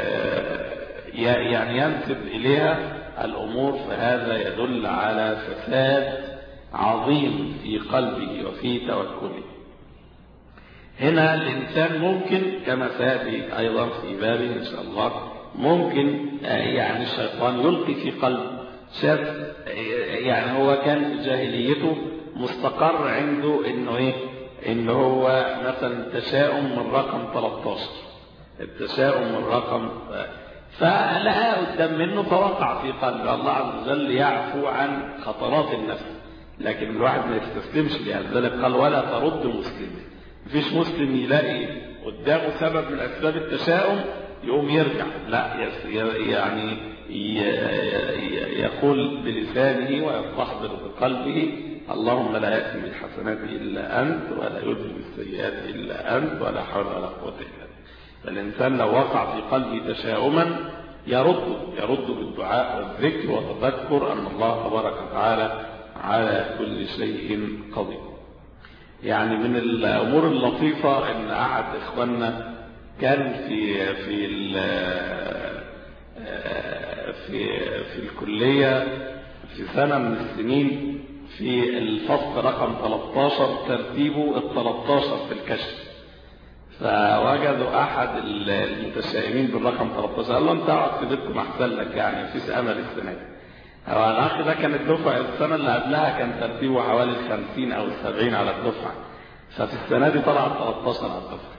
يعني ينسب إليها الأمور، فهذا يدل على فساد عظيم في قلبه وفي توكله. هنا الإنسان ممكن كما سيأتي أيضا في بابه إن شاء الله ممكن يعني الشيطان يلقي في قلبه شاف يعني هو كان في جاهليته مستقر عنده إنه إيه إنه هو مثلا التشاؤم من رقم ثلاثة عشر، التشاؤم من رقم، فلقاه قدام منه فوقع في قلبه. الله عز وجل يعفو عن خطرات النفس لكن الواحد ما يستسلمش لذلك قال ولا ترد مسلم. مفيش مسلم يلاقي قدامه سبب من أسباب التشاؤم يقوم يرجع، لا يعني يقول بلسانه ويستحضر بقلبه اللهم لا يأتي بالحسنات إلا أنت ولا يذهب بالسيئات إلا أنت ولا حول ولا قوة إلا أنت. فالإنسان لو وقع في قلبه تشاؤما يرد يرد بالدعاء والذكر وتذكر أن الله تبارك وتعالى على كل شيء قدير. يعني من الأمور اللطيفة إن أحد إخواننا كان في في في في الكلية في سنة من السنين في الفصل رقم ثلاثة عشر ترتيبه ال ثلاثة عشر في الكشف، فوجدوا أحد المتشائمين بالرقم ثلاثة عشر قال له أنت اقعد في بيتكم أحسن لك يعني مفيش أمل السنة دي. هو الأخ ده كان الدفعة السنة اللي قبلها كان ترتيبه حوالي الخمسين أو السبعين على الدفعة، ففي السنة دي طلع ثلاثة عشر على الدفعة.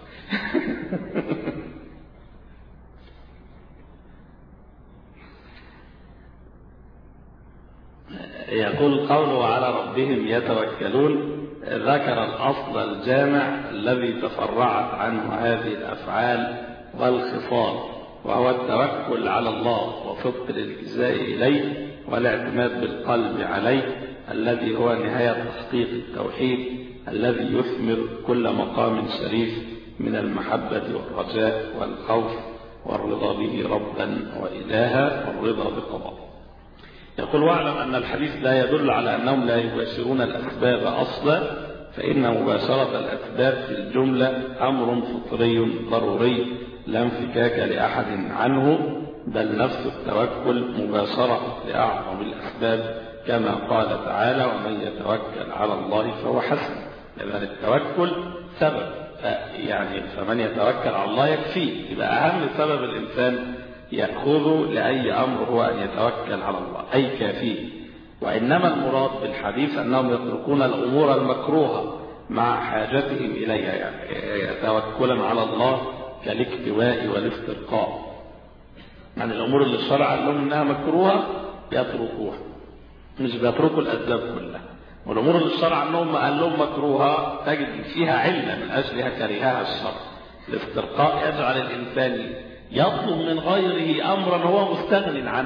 يقول قوله على ربهم يتوكلون ذكر الأصل الجامع الذي تفرعت عنه هذه الأفعال والخصال، وهو التوكل على الله وصدق الالتجاء إليه والاعتماد بالقلب عليه، الذي هو نهاية تحقيق التوحيد الذي يثمر كل مقام شريف من المحبة والرجاء والخوف والرضا به ربا وإلها والرضا بقضاءه. يقول واعلم أن الحديث لا يدل على أنهم لا يباشرون الأسباب أصلا، فإن مباشرة الأسباب في الجملة أمر فطري ضروري لا انفكاك لأحد عنه، بل نفس التوكل مباشرة لأعظم الأسباب كما قال تعالى ومن يتوكل على الله فهو حسن. لأن التوكل سبب يعني فمن يتوكل على الله يكفيه. يبقى أهم سبب الإنسان يأخذ لأي أمر هو أن يتوكل على الله أي كافيه. وإنما المراد بالحديث أنهم يتركون الأمور المكروهة مع حاجتهم إليها، يعني توكلا على الله كالاكتواء والاسترقاء. يعني الأمور اللي الشرع قال لهم إنها مكروهة يتركوها، مش بيتركوا الأسباب كلها. والأمور اللي الشرع عنهم قال لهم مكروهة تجد فيها علة من أجلها كرهها الشرع. الاسترقاء يجعل الإنسان يطلب من غيره أمرا هو مستغن عنه،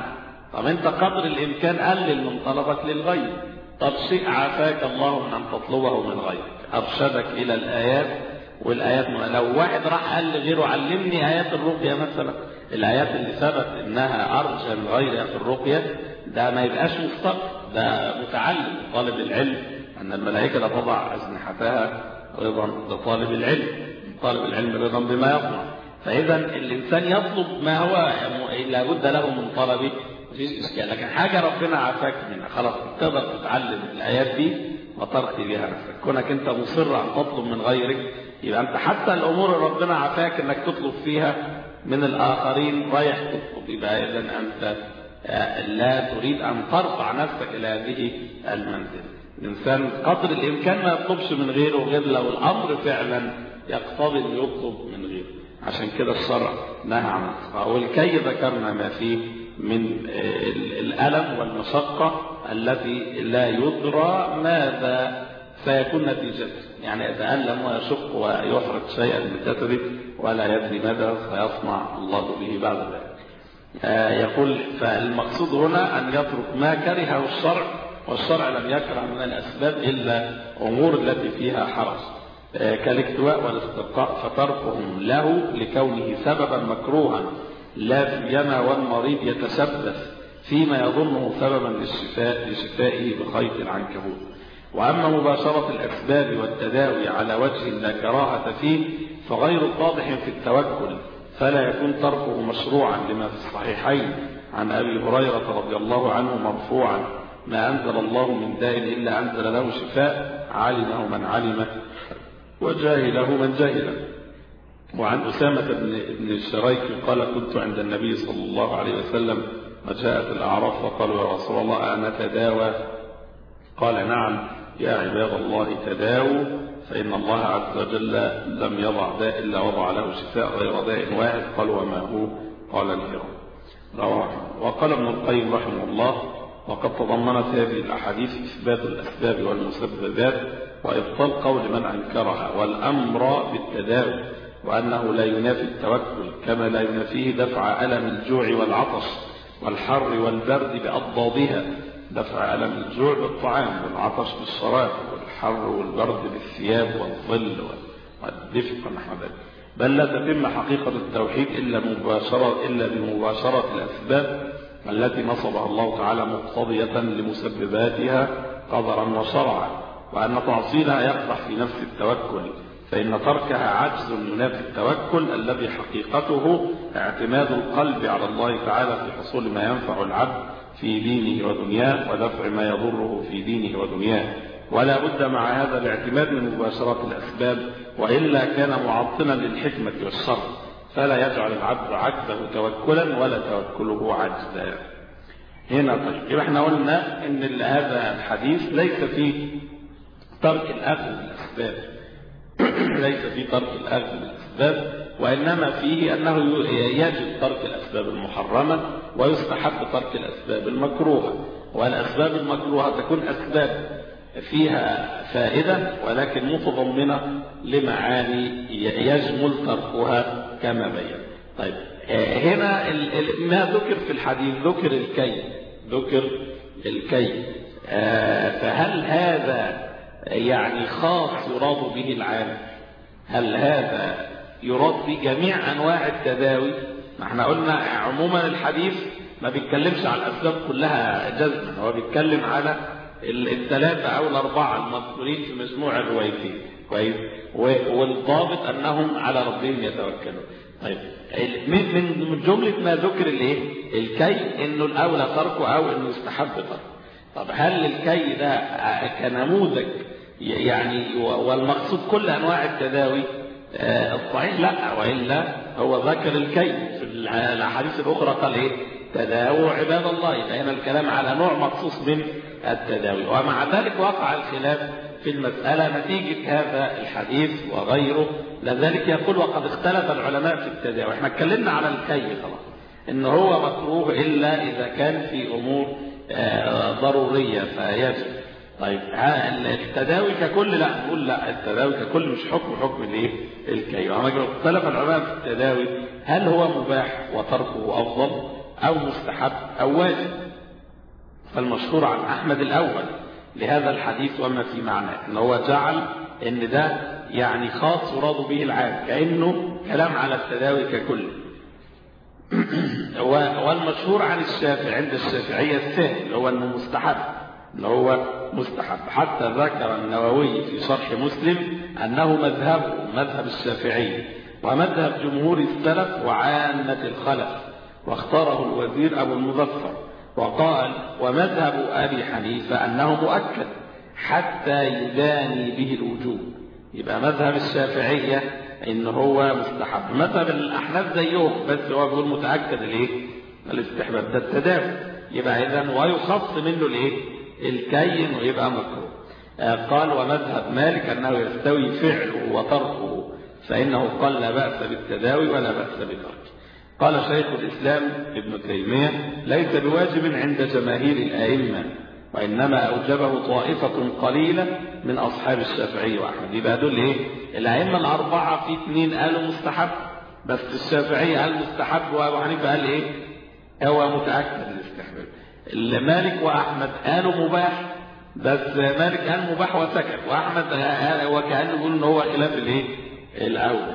طب انت قدر الامكان قلل من طلبك للغير. طب شيء عافاك الله من ان تطلبه من غيرك، ارشدك الى الايات، والايات لو واحد راح قال لغيره علمني ايات الرقيه مثلا، الايات اللي ثبت انها ارجى من غيرها في الرقيه، ده ما يبقاش مفتقر، ده متعلم طالب العلم، ان الملائكه لا تضع اجنحتها رضا لطالب العلم، طالب العلم رضا بما يصنع. فاذا الانسان يطلب ما هو لابد له من طلبه، مفيش اشكال. لكن حاجه ربنا عافاك منها خلاص تقدر تتعلم الايات دي وترقي بها نفسك. كونك انت مصر ان تطلب من غيرك، يبقى انت حتى الامور اللي ربنا عافاك انك تطلب فيها من الاخرين رايح تطلب، يبقى اذا انت لا تريد ان ترفع نفسك الى هذه المنزله. الانسان قدر الامكان ما يطلبش من غيره غير لو الامر فعلا يقتضي ان يطلب من غيره. عشان كده الشرع نهى عن السخاء. والكي ذكرنا ما فيه من الالم والمشقه التي لا يدرى ماذا سيكون نتيجته، يعني يتألم ويشق ويحرق شيئا من جسده ولا يدري ماذا سيصنع الله به بعد ذلك. آه يقول فالمقصود هنا أن يترك ما كرهه الشرع، والشرع لم يكره من الأسباب إلا أمور التي فيها حرج آه كالاكتواء والاسترقاء، فتركهم له لكونه سببا مكروها، لا سيما والمريض يتشبث فيما يظنه سببا للشفاء لشفائه بخيط العنكبوت. وأما مباشرة الأسباب والتداوي على وجه لا كراهة فيه فغير واضح في التوكل، فلا يكون تركه مشروعا لما في الصحيحين عن أبي هريرة رضي الله عنه مرفوعا: ما أنزل الله من داء إلا أنزل له شفاء، علمه من علمه وجاهله من جاهله. وعن أسامة بن الشريك قال: كنت عند النبي صلى الله عليه وسلم وجاءت الأعراب فقالوا: يا رسول الله أنتداوى؟ قال: نعم يا عباد الله تداووا، فإن الله عز وجل لم يضع داء إلا وضع له شفاء غير داء واحد. قال: وما هو؟ قال: الهرم. رواه. وقال ابن القيم رحمه الله: وقد تضمنت هذه الأحاديث إثبات الأسباب والمسببات وإبطال قول من أنكرها والأمر بالتداوي، وأنه لا ينافي التوكل كما لا ينافيه دفع ألم الجوع والعطش والحر والبرد بأضدادها، دفع ألم الجوع بالطعام والعطش بالشراب والحر والبرد بالثياب والظل والدفء ونحو ذلك، بل لا تتم حقيقة التوحيد إلا مباشرة إلا بمباشرة الأسباب التي نصبها الله تعالى مقتضية لمسبباتها قدرا وشرعا، وأن تعصيلها يقدح في نفس التوكل، فإن تركها عجز ينافي التوكل الذي حقيقته اعتماد القلب على الله تعالى في حصول ما ينفع العبد في دينه ودنياه ودفع ما يضره في دينه ودنياه. ولا بد مع هذا الاعتماد من مباشرة الأسباب، وإلا كان معطلا للحكمة والشر، فلا يجعل العبد عجزه توكلا ولا توكله عجزا. هنا طيب يبقى احنا قلنا ان هذا الحديث ليس فيه ترك الأخذ بالأسباب ليس فيه ترك الأخذ بالأسباب، وإنما فيه أنه يجب ترك الأسباب المحرمة ويستحب ترك الأسباب المكروهة. والأسباب المكروهة تكون أسباب فيها فائدة ولكن متضمنة لمعاني يجمل تركها كما بين. طيب هنا ما ذكر في الحديث ذكر الكي ذكر الكي فهل هذا يعني خاص يراد به العام؟ هل هذا يراد به جميع أنواع التداوي؟ ما احنا قلنا عموما الحديث ما بيتكلمش على الأسباب كلها جزما، هو بيتكلم على الثلاثة أو الأربعة المذكورين في مجموع الروايتين، كويس، والضابط أنهم على ربهم يتوكلون. طيب من جملة ما ذكر الايه الكي انه الاولى تركه او انه يستحب تركه. طب هل الكي ده كنموذج يعني والمقصود كل انواع التداوي؟ آه الصحيح لا، والا هو ذكر الكي في الاحاديث الاخرى قال ايه؟ تداووا عباد الله. يبقى هنا الكلام على نوع مخصوص من التداوي، ومع ذلك وقع الخلاف في المسألة نتيجة هذا الحديث وغيره. لذلك يقول وقد اختلف العلماء في التداوي. احنا اتكلمنا على الكي خلاص ان هو مكروه الا اذا كان في امور آه ضرورية فيجب. طيب التداوي ككل لا، نقول لا، التداوي ككل مش حكم حكم الايه الكي. وعما اختلف العلماء في التداوي هل هو مباح وتركه افضل أو مستحب أو واجب. فالمشهور عن أحمد الأول لهذا الحديث وما في معناه أنه هو جعل أن ده يعني خاص يراد به العام، كأنه كلام على التداوي ككل. والمشهور عن الشافعي عند الشافعية السهل اللي هو أنه مستحب، أنه هو مستحب. حتى ذكر النووي في شرح مسلم أنه مذهبه مذهب الشافعي ومذهب جمهور السلف وعامة الخلف، واختاره الوزير أبو المظفر، وقال ومذهب أبي حنيفة أنه مؤكد حتى يداني به الوجوب. يبقى مذهب الشافعية إن هو مستحب، مذهب الأحناف زيهم بس هو بيقول متأكد الإيه؟ الاستحباب ده التداوي. يبقى إذن ويخص منه الإيه؟ الكين ويبقى مكروه. آه قال ومذهب مالك أنه يستوي فعله وتركه، فإنه قال لا بأس بالتداوي ولا بأس بتركه. قال شيخ الإسلام ابن تيمية ليس بواجب عند جماهير الآئمة، وإنما أوجبه طائفة قليلة من أصحاب الشافعي وأحمد. يبقى دول إيه؟ الأئمة الأربعة في اثنين قالوا مستحب، بس الشافعي قال مستحب وأبو حنيفة قال إيه؟ هو متأكد الاستحباب. مالك وأحمد قالوا مباح، بس مالك قال مباح وسكت، وأحمد وكأنه يقول إن هو خلاف الإيه؟ الأول.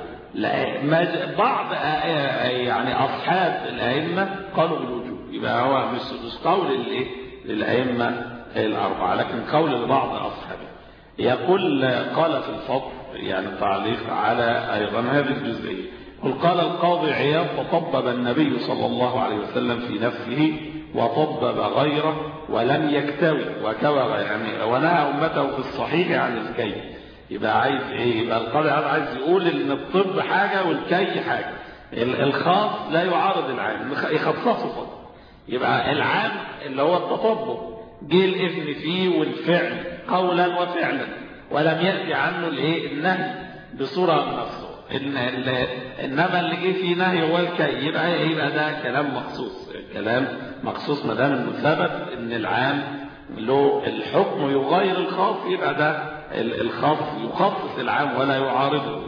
لا بعض يعني أصحاب الأئمة قالوا بالوجوب، يبقى هو مش مش قول الإيه؟ للأئمة الأربعة، لكن قول لبعض أصحابه. يقول قال في الفضل يعني تعليق على أيضا هذه الجزئية، قل قال القاضي عياض فطبب النبي صلى الله عليه وسلم في نفسه وطبب غيره ولم يكتوي وكوى يعني ونهى أمته في الصحيح عن الكي. يبقى عايز ايه؟ يبقى القاضي عايز يقول ان الطب حاجة والكي حاجة، الخاص لا يعارض العام، يخصصه فقط. يبقى العام اللي هو التطبب جه الاذن فيه والفعل قولا وفعلا، ولم يأتي عنه الايه؟ النهي بصورة نفسه. إن انما اللي جه فيه نهي هو الكي، يبقى يبقى ده كلام مخصوص، كلام مخصوص ما دام انه ثبت ان العام له الحكم يغير الخاص، يبقى ده الخاص يخصص العام ولا يعارضه.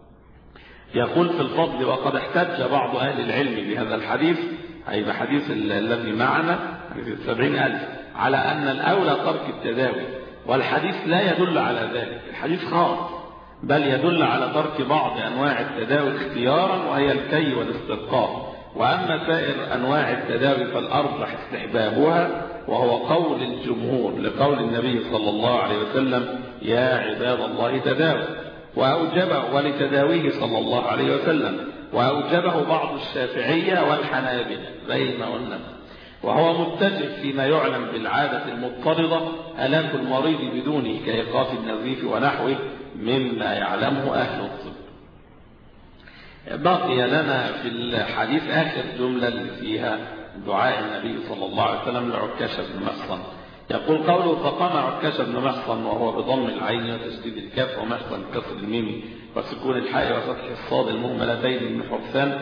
يقول في الفضل وقد احتج بعض أهل العلم بهذا الحديث، أي بحديث الذي معنا حديث السبعين ألف، على أن الأولى ترك التداوي، والحديث لا يدل على ذلك، الحديث خاص، بل يدل على ترك بعض أنواع التداوي اختيارا وهي الكي والاستبقاء. وأما سائر أنواع التداوي فالأرجح استحبابها، وهو قول الجمهور لقول النبي صلى الله عليه وسلم يا عباد الله تداووا، وأوجبه ولتداويه صلى الله عليه وسلم، وأوجبه بعض الشافعية والحنابلة بين والنفس، وهو متجه فيما يعلم بالعادة المضطردة هلاك المريض بدونه كإيقاف النزيف ونحوه مما يعلمه أهل الطب. بقي لنا في الحديث آخر جملة اللي فيها دعاء النبي صلى الله عليه وسلم لعكاشة بن محصن. يقول قوله فقام عكاشة بن محصن وهو بضم العين وتشديد الكاف ومحصن كسر الميم وسكون الحاء وفتح الصاد المهملتين من حرسان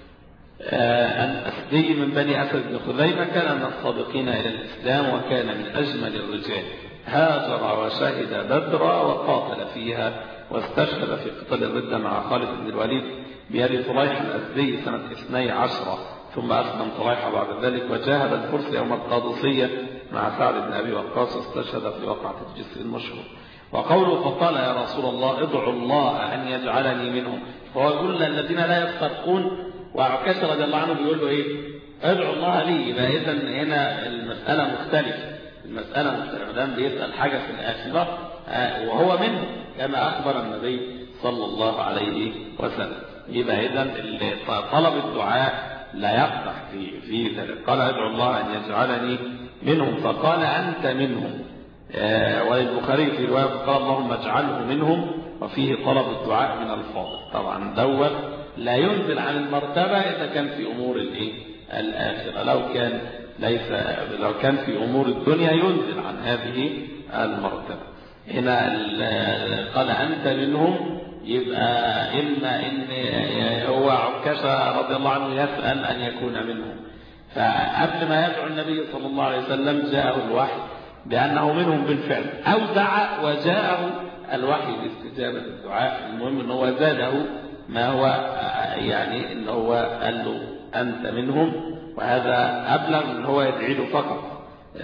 الأسدي من بني أسد بن خزيمة، كان من السابقين إلى الإسلام وكان من أجمل الرجال، هاجر وشهد بدرا وقاتل فيها واستشهد في قتال الردة مع خالد بن الوليد بيد طليحة الأسدي سنة اثني عشر، ثم أسلم طليحة بعد ذلك وجاهد الفرس يوم القادسية مع سعد بن أبي وقاص واستشهد في وقعة الجسر المشهور. وقوله فقال يا رسول الله ادعوا الله أن يجعلني منهم، فهو يقول الذين لا يفترقون، وعكاشة رضي الله عنه بيقول له إيه؟ ادعوا الله لي. يبقى إذن هنا المسألة مختلفة، المسألة مختلفة، دام بيسأل حاجة في الآخرة وهو منه كما أخبر النبي صلى الله عليه وسلم. يبقى إذن طلب الدعاء لا يقطع في في ذلك. قال ادعوا الله أن يجعلني منهم، فقال أنت منهم. والبخاري في رواية قال اللهم اجعله منهم، وفيه طلب الدعاء من الفاضل. طبعا دوت لا ينزل عن المرتبة إذا كان في أمور الإيه؟ الآخرة. لو كان ليس لو كان في أمور الدنيا ينزل عن هذه المرتبة. هنا قال أنت منهم، يبقى إما إن هو عكاشة رضي الله عنه يسأل أن يكون منهم، فقبل ما يدعو النبي صلى الله عليه وسلم جاءه الوحي بأنه منهم بالفعل، أو دعا وجاءه الوحي باستجابة الدعاء. المهم أنه زاده ما هو يعني أنه قال له أنت منهم، وهذا أبلغ من هو يدعي له فقط.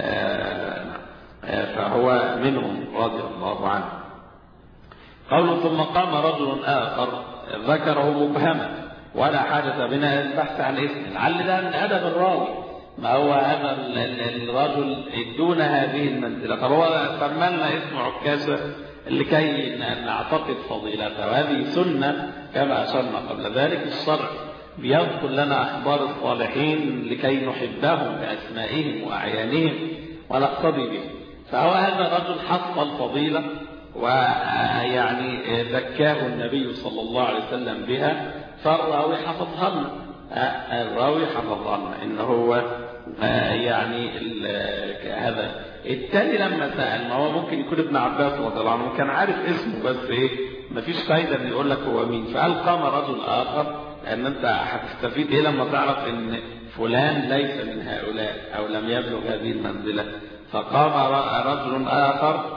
فهو منهم رضي الله عنه. قوله ثم قام رجل آخر ذكره مبهما ولا حاجة بنا البحث عن اسمه، لعل ده من أدب الراوي، ما هو هذا الرجل دون هذه المنزلة، فهو سملنا اسم عكاشة لكي نعتقد فضيلته، وهذه سنة كما أشرنا قبل ذلك. الشرع بيذكر لنا أخبار الصالحين لكي نحبهم بأسمائهم وأعيانهم ونقتدي بهم. فهو هذا الرجل حصل الفضيلة ويعني ذكاه النبي صلى الله عليه وسلم بها، فالراوي حفظها لنا. الراوي حفظها لنا إنه هو يعني هذا. التالي لما سأل، ما هو ممكن يكون ابن عباس رضي الله عنه كان عارف اسمه، بس ايه مفيش فايدة ان يقول لك هو مين. فقال قام رجل آخر، لأن انت هتستفيد ايه لما تعرف ان فلان ليس من هؤلاء او لم يبلغ هذه المنزلة. فقام رجل آخر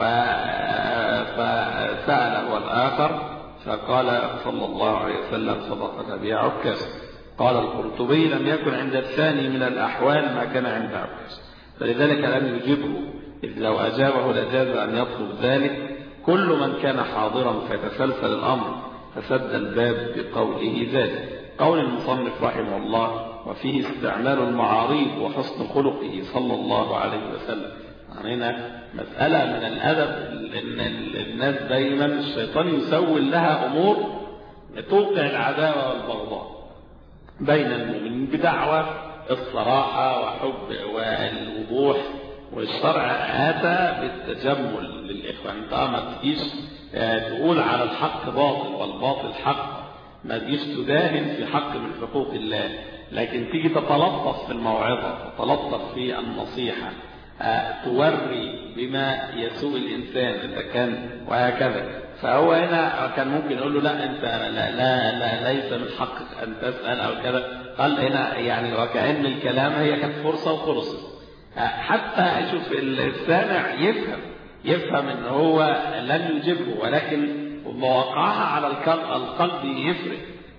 فسأله الآخر فقال صلى الله عليه وسلم صدقت أبي عكاش. قال القرطبي لم يكن عند الثاني من الأحوال ما كان عند عكاش، فلذلك لم يجبه، إذ لو أجابه لجاز أن يطلب ذلك كل من كان حاضرا فيتسلسل الأمر، فسد الباب بقوله ذلك. قول المصنف رحمه الله وفيه استعمال المعاريض وحسن خلقه صلى الله عليه وسلم. هنا مسألة من الأدب إن الناس دايما الشيطان يسول لها أمور توقع العداوة والبغضاء بين المؤمنين بدعوة الصراحة وحب والوضوح، والشرع أتى بالتجمل للإخوة. أنت ما تجيش تقول على الحق باطل والباطل حق، ما تجيش تداهن في حق من حقوق الله، لكن تيجي تتلطف في الموعظة، تتلطف في النصيحة، توري بما يسوء الإنسان إذا كان وهكذا. فهو هنا كان ممكن يقول له لا أنت لا, لا, لا ليس من حقك أن تسأل أو كذا. قال هنا يعني وكأن الكلام هي كانت فرصة وخلصت، حتى يشوف السامع يفهم يفهم ان هو لن يجيبه، ولكن مواقعها على القلب يفرق.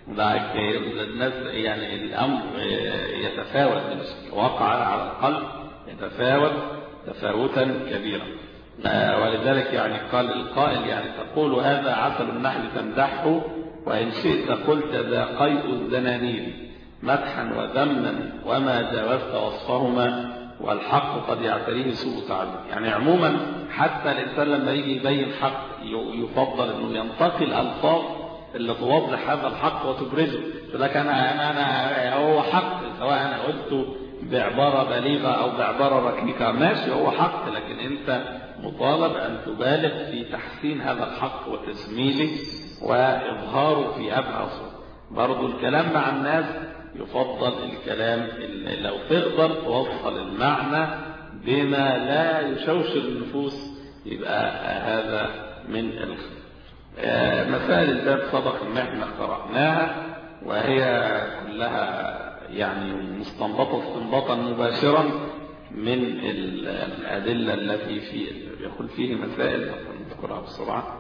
الناس يعني الأمر يتفاوت، وقع على القلب يتفاوت تفاوتا كبيرا. ولذلك يعني قال القائل يعني تقول هذا عسل النحل تمدحه، وإن شئت قلت ذا قيء الزنانير مدحا وذما وما جاوزت وصفهما، والحق قد يعتريه سوء تعلم. يعني عموما حتى الإنسان لما يجي يبين حق يفضل أنه ينتقي الألفاظ اللي توضح هذا الحق وتبرزه. فلك أنا, أنا, أنا هو حق، سواء أنا قلته بعبارة بليغة أو بعبارة ركيكة ماشي، هو حق، لكن أنت مطالب أن تبالغ في تحسين هذا الحق وتسميله وإظهاره في أبهى صورة. برضو الكلام مع الناس يفضل الكلام اللي لو تقدر توصل المعنى بما لا يشوشر النفوس، يبقى هذا من الخير. مسائل الباب سبق ان احنا قرأناها، وهي كلها يعني مستنبطة استنباطا مباشرا من الأدلة التي في يقول فيه مسائل نذكرها بسرعة.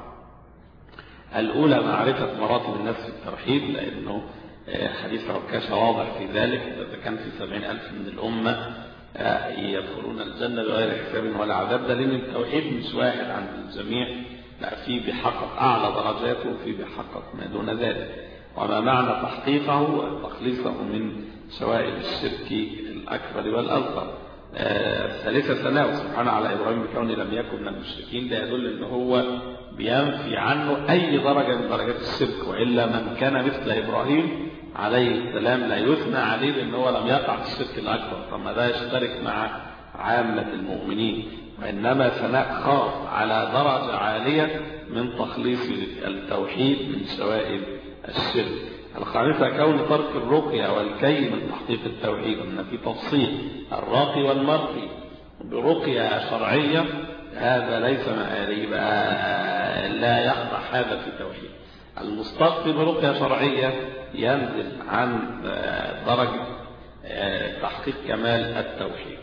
الأولى معرفة مراتب الناس في التوحيد، لأنه حديث عكاشة واضح في ذلك. إذا كان في سبعين ألف من الأمة يدخلون الجنة بغير حساب ولا عذاب، دليل التوحيد مش واحد عند الجميع، لا، في بيحقق أعلى درجاته وفي بيحقق ما دون ذلك. وما معنى تحقيقه تخليصه من شوائب الشرك الأكبر والأصغر. ثالثة ثناء سبحانه على إبراهيم بكونه لم يكن من المشركين، ده يدل أنه هو بينفي عنه أي درجة من درجات الشرك، وإلا من كان مثل إبراهيم عليه السلام لا يثنى عليه بأنه لم يقع في الشرك الأكبر، فما ده يشترك مع عامة المؤمنين، وإنما ثناء خاص على درجة عالية من تخليص التوحيد من شوائب الشرك. الخامسة كون ترك الرقية والكي من تحقيق التوحيد، أن في تفصيل الراقي والمرقي برقية شرعية، هذا ليس مآلي، لا يخضع هذا في التوحيد. المستقي برقية شرعية ينزل عن درجة تحقيق كمال التوحيد.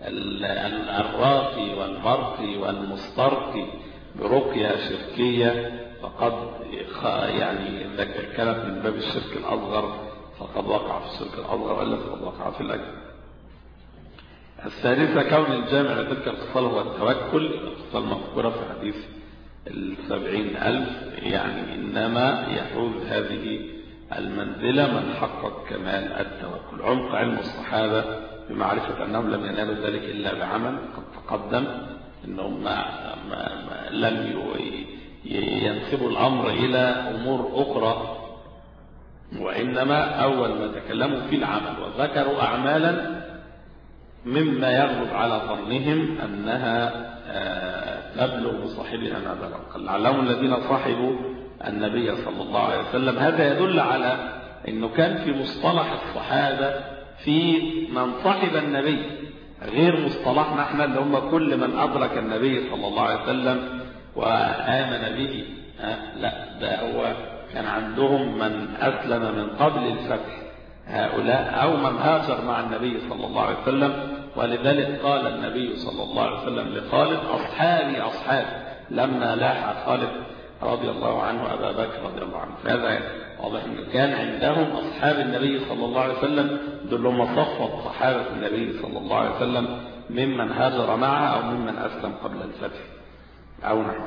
الراقي والمرقي والمسترقي برقية شركية فقد يعني ذكر كلام من باب الشرك الأصغر فقد وقع في الشرك الأصغر وإلا فقد وقع في الأكبر. الثالثة كون الجامع لتلك الخصال هو التوكل. الخصال مذكورة في حديث السبعين ألف، يعني إنما يحوز هذه المنزلة من حقق كمال التوكل. عمق علم الصحابة بمعرفة أنهم لم ينالوا ذلك إلا بعمل، قد تقدم أنهم ما ما ما لم ينسبوا الأمر إلى أمور أخرى، وإنما أول ما تكلموا في العمل وذكروا أعمالا مما يغلب على ظنهم أنها تبلغ صاحبها ما بلغ. لعلهم الذين صاحبوا النبي صلى الله عليه وسلم. هذا يدل على أنه كان في مصطلح الصحابة في من صاحب النبي غير مصطلحنا احنا اللي هم كل من أدرك النبي صلى الله عليه وسلم وآمن به. لا، ده هو كان عندهم من أسلم من قبل الفتح هؤلاء، أو من هاجر مع النبي صلى الله عليه وسلم. ولذلك قال النبي صلى الله عليه وسلم لخالد: أصحابي أصحابي، لما لاح خالد رضي الله عنه أبا بكر رضي الله عنه. فهذا واضح أنه كان عندهم أصحاب النبي صلى الله عليه وسلم دول هم صفوة صحابة النبي صلى الله عليه وسلم ممن هاجر معه أو ممن أسلم قبل الفتح أو نحو.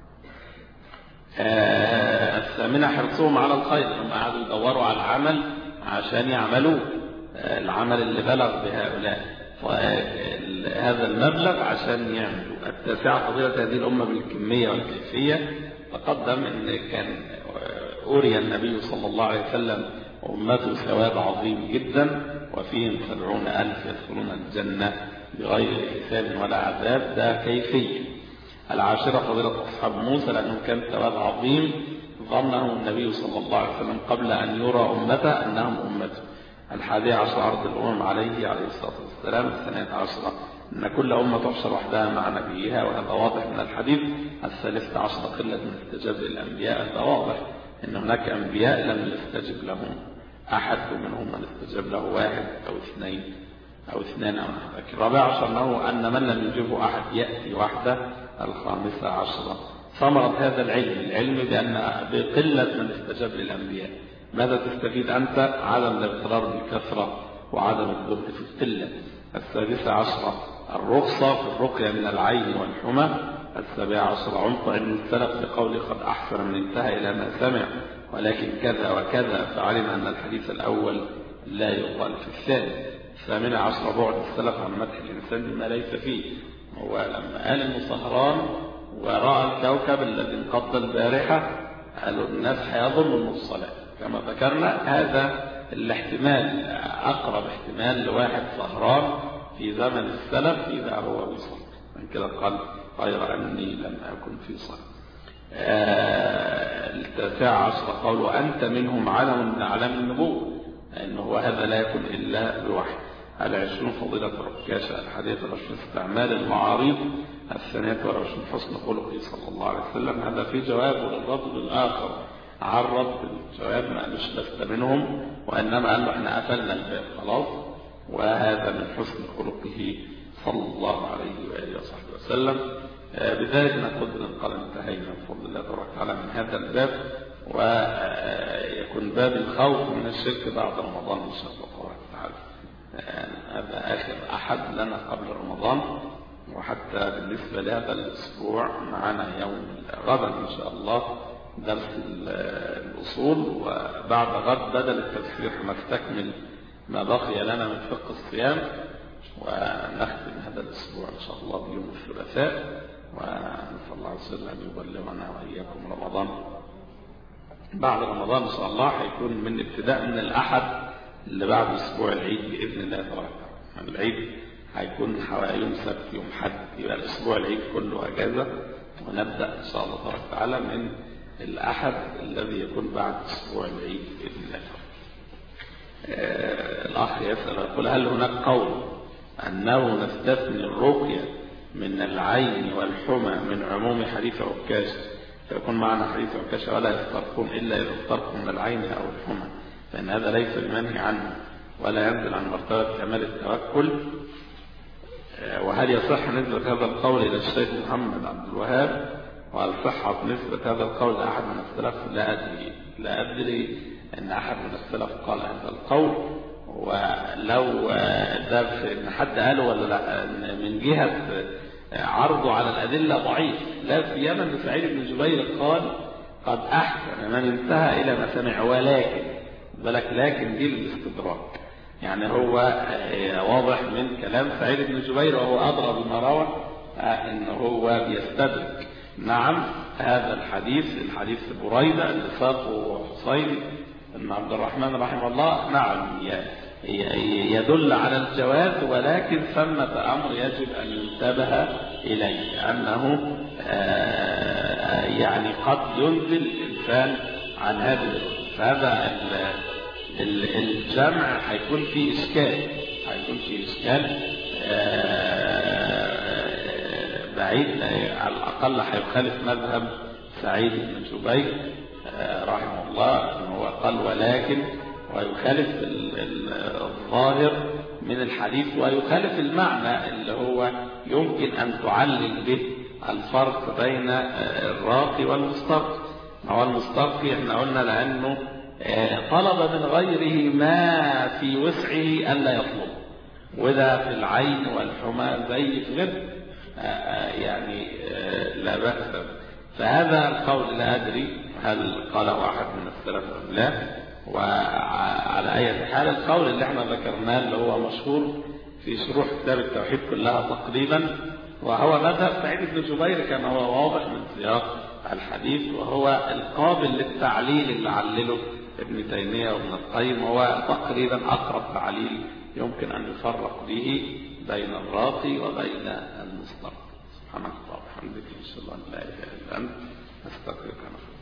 آه الثامنة حرصهم على الخير، هم قعدوا يدوروا على العمل عشان يعملوه، آه العمل اللي بلغ بهؤلاء هذا المبلغ عشان يعملوا. التاسعة فضيلة هذه الأمة بالكمية والكيفية. تقدم أن كان أوري النبي صلى الله عليه وسلم أمته ثواب عظيم جدا، وفيهم سبعون ألف يدخلون الجنة بغير حساب ولا عذاب. ده كيفية. العاشرة فضيلة أصحاب موسى، لأنه كان ثواب عظيم ظنه النبي صلى الله عليه وسلم قبل أن يرى أمته أنهم أمته. الحادية عشر عرض الأمم عليه عليه الصلاة والسلام. الثانية عشرة أن كل أمة تحشر وحدها مع نبيها، وهذا واضح من الحديث. الثالثة عشر قلة من استجاب للأنبياء. هذا واضح أن هناك أنبياء لم يستجب لهم أحد، ومنهم من استجاب له واحد أو اثنين أو اثنان أو نحو. الرابع عشر أنه أن من لم يجيبه أحد يأتي وحده. الخامسة عشرة ثمرة هذا العلم، العلم بأن بقلة من استجاب للأنبياء ماذا تستفيد أنت؟ عدم الاغترار بالكثرة وعدم الزهد في القلة. السادسة عشرة الرخصة في الرقية من العين والحمى. السابعة عشرة عمق علم السلف بقول قد أحسن من انتهى إلى ما سمع ولكن كذا وكذا، فعلم أن الحديث الأول لا يقال في الثاني. الثامنة عشرة بعد السلف عن مدح الإنسان بما ليس فيه. هو لما قال إنه سهران ورأى الكوكب الذي انقض البارحة قالوا الناس هيظن إنه الصلاة. كما ذكرنا هذا الاحتمال أقرب احتمال لواحد سهران في زمن السلف إذا هو بيصلي، من كده قال غير أني لم أكن في صلاة. آه التاسعة عشر قوله أنت منهم علم من أعلام النبوة، لأنه هذا لا يكون إلا بوحي. العشرون فضيلة الركاشة. الحادية والعشرون استعمال المعارض. الثانية والعشرون حسن خلقه صلى الله عليه وسلم. هذا في جواب للرجل الآخر عرض الجواب ما قالوش لست منهم، وإنما قال له احنا قفلنا الباب خلاص. وهذا من حسن خلقه صلى الله عليه وآله وصحبه وسلم. بذلك نقول قال انتهينا بفضل الله تبارك وتعالى من هذا الباب، ويكون باب الخوف من الشرك بعد رمضان إن شاء الله تبارك وتعالى. هذا آخر أحد لنا قبل رمضان، وحتى بالنسبة لهذا الأسبوع معنا يوم غدا إن شاء الله درس الأصول، وبعد غد بدل التفسير نستكمل ما بقي لنا من فقه الصيام، ونختم هذا الأسبوع إن شاء الله بيوم الثلاثاء، ونسأل الله عز وجل أن يبلغنا وإياكم رمضان. بعد رمضان إن شاء الله هيكون من ابتداء من الأحد اللي بعد أسبوع العيد بإذن الله تبارك وتعالى. العيد هيكون حوالي يوم سبت يوم حد، يبقى الأسبوع العيد كله أجازة، ونبدأ إن شاء الله تبارك وتعالى من الأحد الذي يكون بعد أسبوع العيد بإذن الله. آه الأخ يسأل يقول هل هناك قول أنه نستثني الرقية من العين والحمى من عموم حديث عكاش، فيكون معنا حديث عكاش ولا يفترقون إلا إذا افترقوا من العين أو الحمى، فإن هذا ليس بمنهي عنه ولا ينزل عن مرتبة كمال التوكل. وهل يصح نسبة هذا القول إلى الشيخ محمد عبد الوهاب، وهل صحت نسبة هذا القول لأحد من السلف؟ لا أدري لا أدري أن أحد من السلف قال هذا القول، ولو ده إن حد قاله ولا لا من جهة عرضه على الأدلة ضعيف. لا سيما أن سعيد بن جبير قال قد أحسن من انتهى إلى ما سمع، ولكن بالك لكن دي الاستدراك، يعني هو واضح من كلام سعيد بن جبير وهو أضرب بما روى أنه هو بيستدرك. نعم هذا الحديث الحديث بريدة اللي ساقه حسين بن عبد الرحمن رحمه الله نعم يدل على الجواز، ولكن ثمة أمر يجب أن ينتبه إليه، أنه يعني قد ينزل الإنسان عن هذه الرتبة. فهذا الجمع هيكون فيه إشكال هيكون فيه إشكال بعيد، على الأقل هيخالف مذهب سعيد بن جبير رحمه الله أنه هو قال ولكن، ويخالف الظاهر من الحديث، ويخالف المعنى اللي هو يمكن أن تعلل به الفرق بين الراقي والمسترقي. هو المسترقي احنا قلنا لأنه طلب من غيره ما في وسعه ألا يطلب، وده في العين والحمى زي في غيره يعني لا بأس. فهذا القول لا أدري هل قاله أحد من السلف أم لا، وعلى أي حال القول اللي احنا ذكرناه اللي هو مشهور في شروح كتاب التوحيد كلها تقريبا، وهو مذهب سعيد بن جبير كما هو واضح من سياق الحديث، وهو القابل للتعليل اللي علله ابن تيمية وابن القيم، هو تقريبا أقرب تعليل يمكن أن يفرق به بين الراقي وبين المسترقي. سبحانك اللهم وبحمدك، إن شاء الله لا إله إلا أنت، نستغفرك.